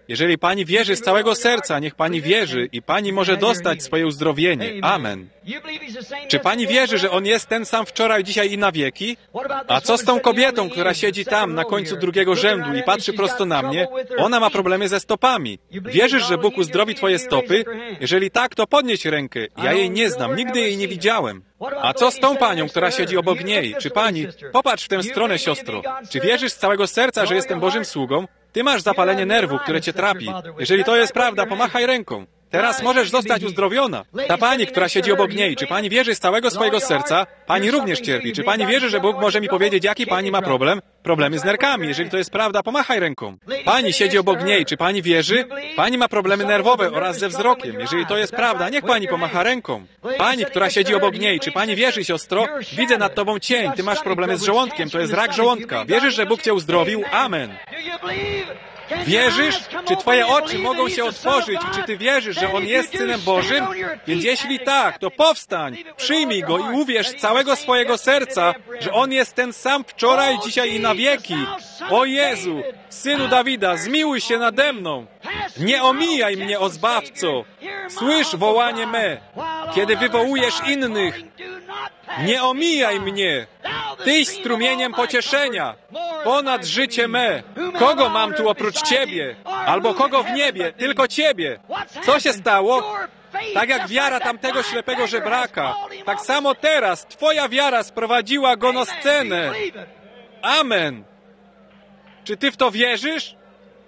Jeżeli Pani wierzy z całego serca, niech Pani wierzy i Pani może dostać swoje uzdrowienie. Amen. Czy Pani wierzy, że On jest ten sam wczoraj, dzisiaj i na wieki? A co z tą kobietą, która siedzi tam na końcu drugiego rzędu i patrzy prosto na mnie? Ona ma problemy ze stopami. Wierzysz, że Bóg uzdrowi Twoje stopy? Jeżeli tak, to podnieś rękę. Ja jej nie znam, nigdy jej nie widziałem. A co z tą panią, która siedzi obok niej? Czy Pani? Popatrz w tę stronę, siostro. Czy wierzysz z całego serca, że jestem Bożym sługą? Ty masz zapalenie nerwu, które cię trapi. Jeżeli to jest prawda, pomachaj ręką. Teraz możesz zostać uzdrowiona. Ta pani, która siedzi obok niej, czy pani wierzy z całego swojego serca? Pani również cierpi. Czy pani wierzy, że Bóg może mi powiedzieć, jaki pani ma problem? Problemy z nerkami. Jeżeli to jest prawda, pomachaj ręką. Pani siedzi obok niej. Czy pani wierzy? Pani ma problemy nerwowe oraz ze wzrokiem. Jeżeli to jest prawda, niech pani pomacha ręką. Pani, która siedzi obok niej. Czy pani wierzy, siostro? Widzę nad tobą cień. Ty masz problemy z żołądkiem. To jest rak żołądka. Wierzysz, że Bóg cię uzdrowił? Amen. Wierzysz? Czy twoje oczy mogą się otworzyć i czy ty wierzysz, że On jest Synem Bożym? Więc jeśli tak, to powstań, przyjmij Go i uwierz z całego swojego serca, że On jest ten sam wczoraj, dzisiaj i na wieki. O Jezu, Synu Dawida, zmiłuj się nade mną. Nie omijaj mnie, o Zbawco. Słysz wołanie me, kiedy wywołujesz innych. Nie omijaj mnie. Tyś strumieniem pocieszenia, ponad życie me. Kogo mam tu oprócz Ciebie? Albo kogo w niebie? Tylko Ciebie. Co się stało? Tak jak wiara tamtego ślepego żebraka, tak samo teraz Twoja wiara sprowadziła go na scenę. Amen. Czy Ty w to wierzysz?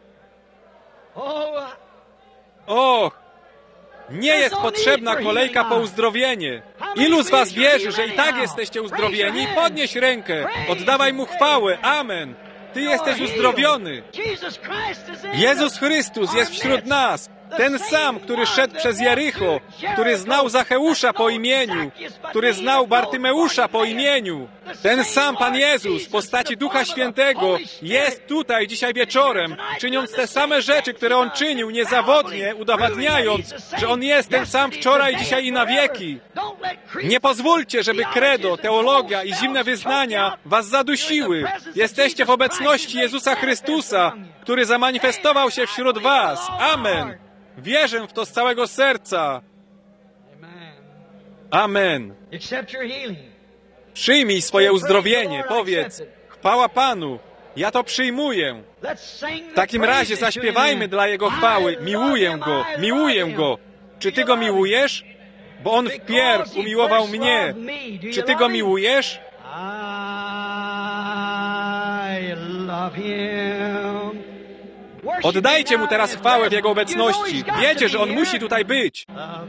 Och, nie jest potrzebna kolejka po uzdrowienie. Ilu z was wierzy, że i tak jesteście uzdrowieni? Podnieś rękę. Oddawaj Mu chwałę. Amen. Ty jesteś uzdrowiony. Jezus Chrystus jest wśród nas. Ten sam, który szedł przez Jericho, który znał Zacheusza po imieniu, który znał Bartymeusza po imieniu. Ten sam Pan Jezus w postaci Ducha Świętego jest tutaj dzisiaj wieczorem, czyniąc te same rzeczy, które On czynił niezawodnie, udowadniając, że On jest ten sam wczoraj, dzisiaj i na wieki. Nie pozwólcie, żeby credo, teologia i zimne wyznania was zadusiły. Jesteście w obecności Jezusa Chrystusa, który zamanifestował się wśród was. Amen. Wierzę w to z całego serca. Amen. Przyjmij swoje uzdrowienie. Powiedz, chwała Panu. Ja to przyjmuję. W takim razie zaśpiewajmy dla Jego chwały. Miłuję Go, miłuję Go. Czy Ty Go miłujesz? Bo On wpierw umiłował mnie. Czy Ty Go miłujesz? Oddajcie Mu teraz chwałę w Jego obecności. Wiecie, że On musi tutaj być.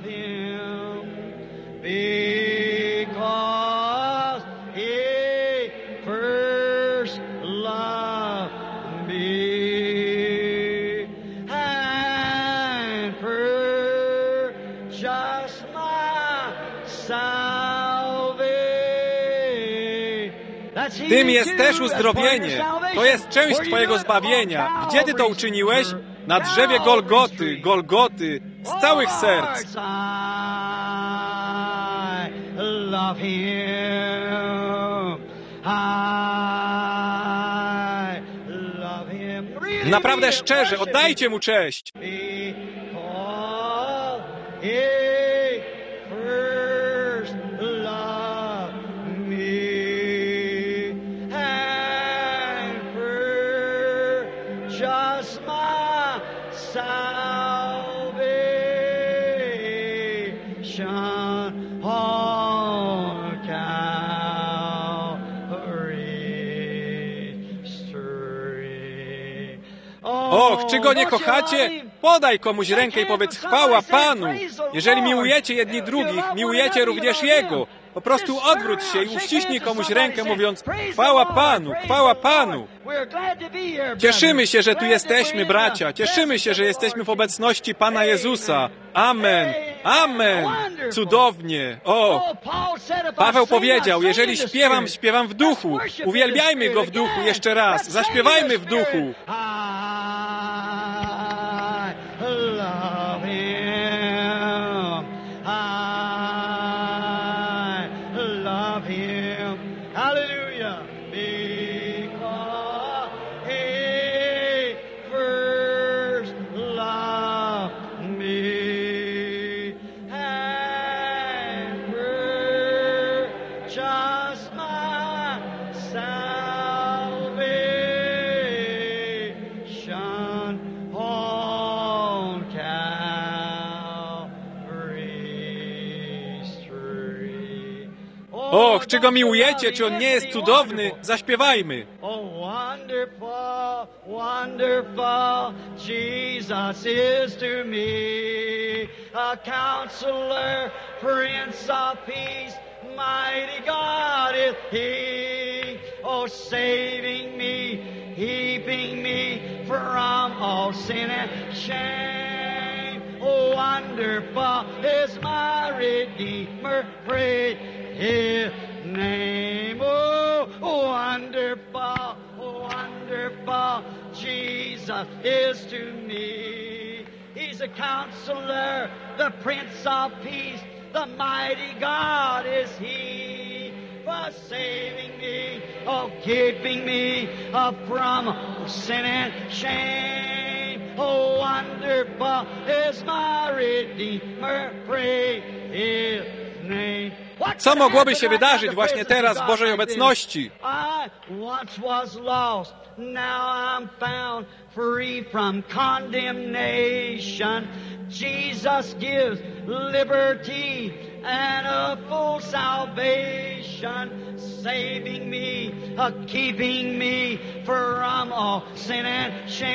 Tym jest też uzdrowienie. To jest część Twojego zbawienia. Gdzie Ty to uczyniłeś? Na drzewie Golgoty, Golgoty, z całych serc. Naprawdę szczerze, oddajcie Mu cześć. Och, czy Go nie kochacie? Podaj komuś rękę i powiedz chwała Panu. Jeżeli miłujecie jedni drugich, miłujecie również Jego. Po prostu odwróć się i uściśnij komuś rękę, mówiąc chwała Panu, chwała Panu. Cieszymy się, że tu jesteśmy, bracia. Cieszymy się, że jesteśmy w obecności Pana Jezusa. Amen. Amen. Cudownie. O, Paweł powiedział, jeżeli śpiewam, śpiewam w duchu. Uwielbiajmy Go w duchu jeszcze raz. Zaśpiewajmy w duchu. just my salvation on Calvary's tree. Och, czy go miłujecie, czy on nie jest cudowny? Zaśpiewajmy. Oh, wonderful, wonderful, Jesus is to me, a counselor, Prince of Peace, mighty God is He, oh, saving me, keeping me from all sin and shame. Oh, wonderful is my Redeemer, praise His name. Oh, wonderful, wonderful, Jesus is to me. He's a counselor, the Prince of Peace, the mighty God is He, for saving me, oh, keeping me from sin and shame. Oh, wonderful is my Redeemer, praise His name. Co mogłoby się wydarzyć właśnie teraz w Bożej obecności? I once was lost, now I'm found, free from condemnation. Jesus gives liberty and a full salvation, saving me, keeping me from all sin and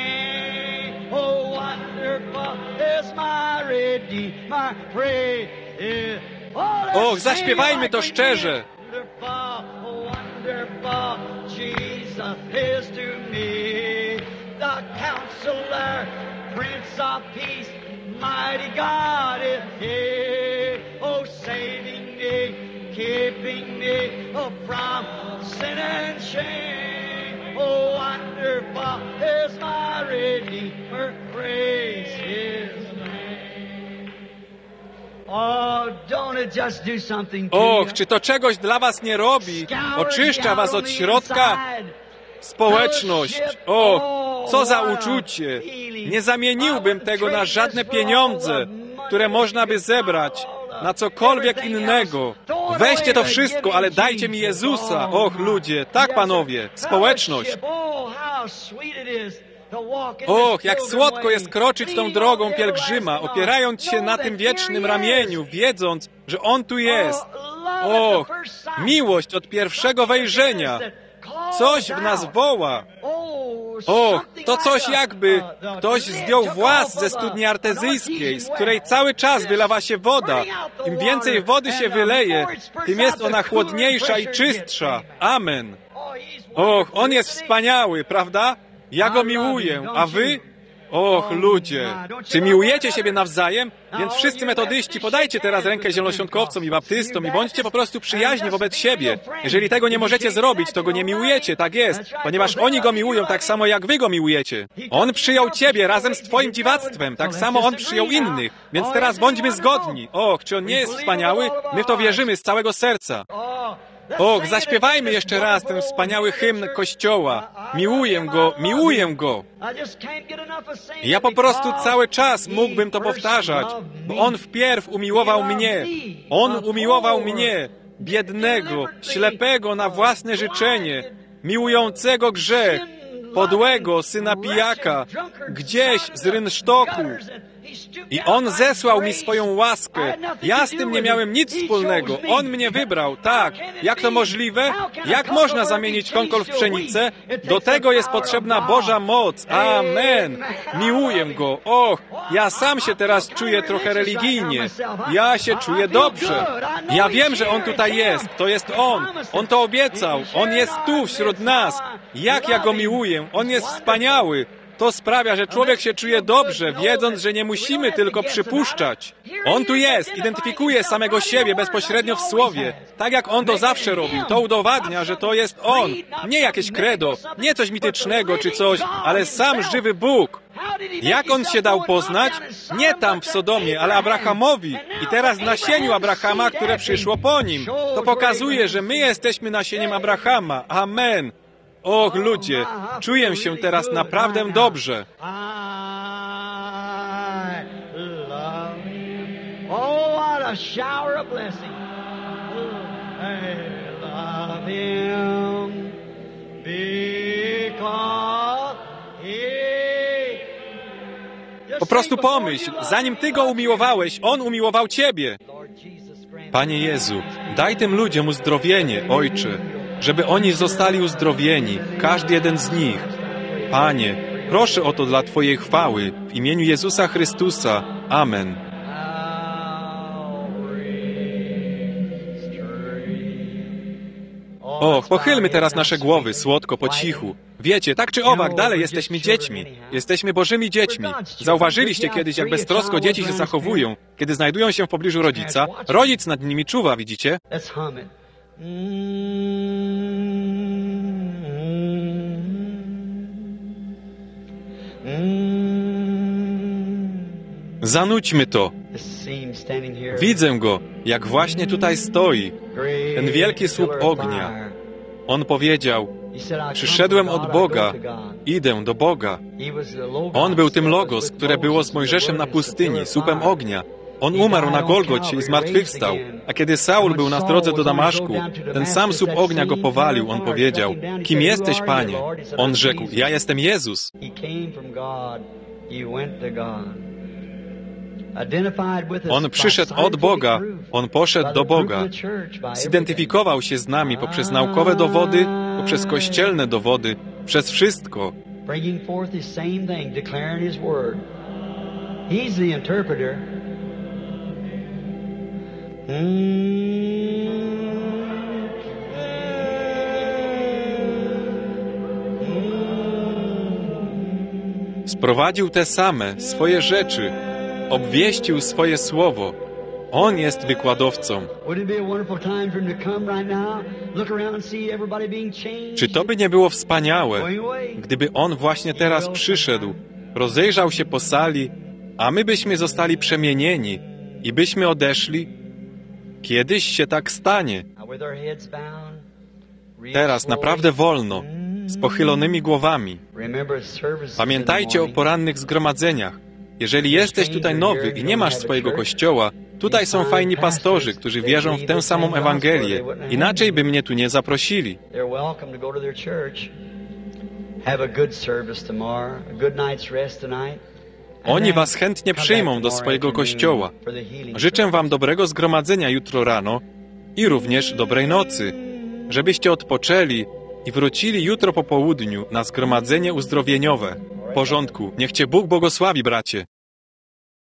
shame. Oh, wonderful is my Redeemer, praise His. Och, zaśpiewajmy to szczerze. Wonderful, wonderful, Jesus is to me, the counselor, Prince of Peace, mighty God is He, oh, saving me, keeping me from sin and shame. Oh, wonderful is my Redeemer, praise His name. Oh, don't it just do something to Och, you? czy to czegoś dla was nie robi? Oczyszcza was od środka? Społeczność. Och, co za uczucie. Nie zamieniłbym tego na żadne pieniądze, które można by zebrać, na cokolwiek innego. Weźcie to wszystko, ale dajcie mi Jezusa. Och, ludzie, tak, panowie, społeczność. Och, jak słodko jest kroczyć tą drogą pielgrzyma, opierając się na tym wiecznym ramieniu, wiedząc, że On tu jest. Och, miłość od pierwszego wejrzenia. Coś w nas woła. Och, to coś jakby ktoś zdjął włas ze studni artezyjskiej, z której cały czas wylewa się woda. Im więcej wody się wyleje, tym jest ona chłodniejsza i czystsza. Amen. Och, On jest wspaniały, prawda? Ja Go miłuję, a wy? Och, ludzie, czy miłujecie siebie nawzajem? Więc wszyscy metodyści, podajcie teraz rękę zielonoświątkowcom i baptystom i bądźcie po prostu przyjaźni wobec siebie. Jeżeli tego nie możecie zrobić, to Go nie miłujecie, tak jest, ponieważ oni Go miłują tak samo, jak wy Go miłujecie. On przyjął ciebie razem z twoim dziwactwem, tak samo On przyjął innych, więc teraz bądźmy zgodni. Och, czy On nie jest wspaniały? My w to wierzymy z całego serca. Och, zaśpiewajmy jeszcze raz ten wspaniały hymn Kościoła. Miłuję Go, miłuję Go. Ja po prostu cały czas mógłbym to powtarzać, bo On wpierw umiłował mnie. On umiłował mnie, biednego, ślepego na własne życzenie, miłującego grzech, podłego syna pijaka, gdzieś z rynsztoku. I On zesłał mi swoją łaskę. Ja z tym nie miałem nic wspólnego. On mnie wybrał, tak. Jak to możliwe? Jak można zamienić konkol w pszenicę? Do tego jest potrzebna Boża moc. Amen. Miłuję Go. Och, ja sam się teraz czuję trochę religijnie. Ja się czuję dobrze. Ja wiem, że On tutaj jest. To jest On. On to obiecał. On jest tu wśród nas. Jak ja Go miłuję. On jest wspaniały. To sprawia, że człowiek się czuje dobrze, wiedząc, że nie musimy tylko przypuszczać. On tu jest, identyfikuje samego siebie bezpośrednio w Słowie. Tak jak On to zawsze robił. To udowadnia, że to jest On. Nie jakieś credo, nie coś mitycznego czy coś, ale sam żywy Bóg. Jak On się dał poznać? Nie tam w Sodomie, ale Abrahamowi. I teraz nasieniu Abrahama, które przyszło po nim. To pokazuje, że my jesteśmy nasieniem Abrahama. Amen. Och, ludzie, czuję się teraz naprawdę dobrze. Oh, what a shower of blessing. love Him because He... Po prostu pomyśl, zanim Ty Go umiłowałeś, On umiłował Ciebie. Panie Jezu, daj tym ludziom uzdrowienie, Ojcze, żeby oni zostali uzdrowieni, każdy jeden z nich. Panie, proszę o to dla Twojej chwały, w imieniu Jezusa Chrystusa. Amen. Och, pochylmy teraz nasze głowy słodko, po cichu. Wiecie, tak czy owak, dalej jesteśmy dziećmi. Jesteśmy Bożymi dziećmi. Zauważyliście kiedyś, jak beztrosko dzieci się zachowują, kiedy znajdują się w pobliżu rodzica? Rodzic nad nimi czuwa, widzicie? Zanudźmy to. Widzę go, jak właśnie tutaj stoi, ten wielki słup ognia. On powiedział, przyszedłem od Boga, idę do Boga. On był tym Logos, które było z Mojżeszem na pustyni, słupem ognia. On umarł na Golgocie i zmartwychwstał, a kiedy Saul był na drodze do Damaszku, ten sam słup ognia go powalił. On powiedział, kim jesteś, Panie? On rzekł, ja jestem Jezus. On przyszedł od Boga, On poszedł do Boga. Zidentyfikował się z nami poprzez naukowe dowody, poprzez kościelne dowody, przez wszystko. Sprowadził te same, swoje rzeczy, obwieścił swoje słowo. On jest wykładowcą. Czy to by nie było wspaniałe, gdyby On właśnie teraz przyszedł, rozejrzał się po sali, a my byśmy zostali przemienieni i byśmy odeszli? Kiedyś się tak stanie. Teraz naprawdę wolno, z pochylonymi głowami. Pamiętajcie o porannych zgromadzeniach. Jeżeli jesteś tutaj nowy i nie masz swojego kościoła, tutaj są fajni pastorzy, którzy wierzą w tę samą Ewangelię. Inaczej by mnie tu nie zaprosili. Oni was chętnie przyjmą do swojego kościoła. Życzę wam dobrego zgromadzenia jutro rano i również dobrej nocy, żebyście odpoczęli i wrócili jutro po południu na zgromadzenie uzdrowieniowe. W porządku, niech cię Bóg błogosławi, bracie.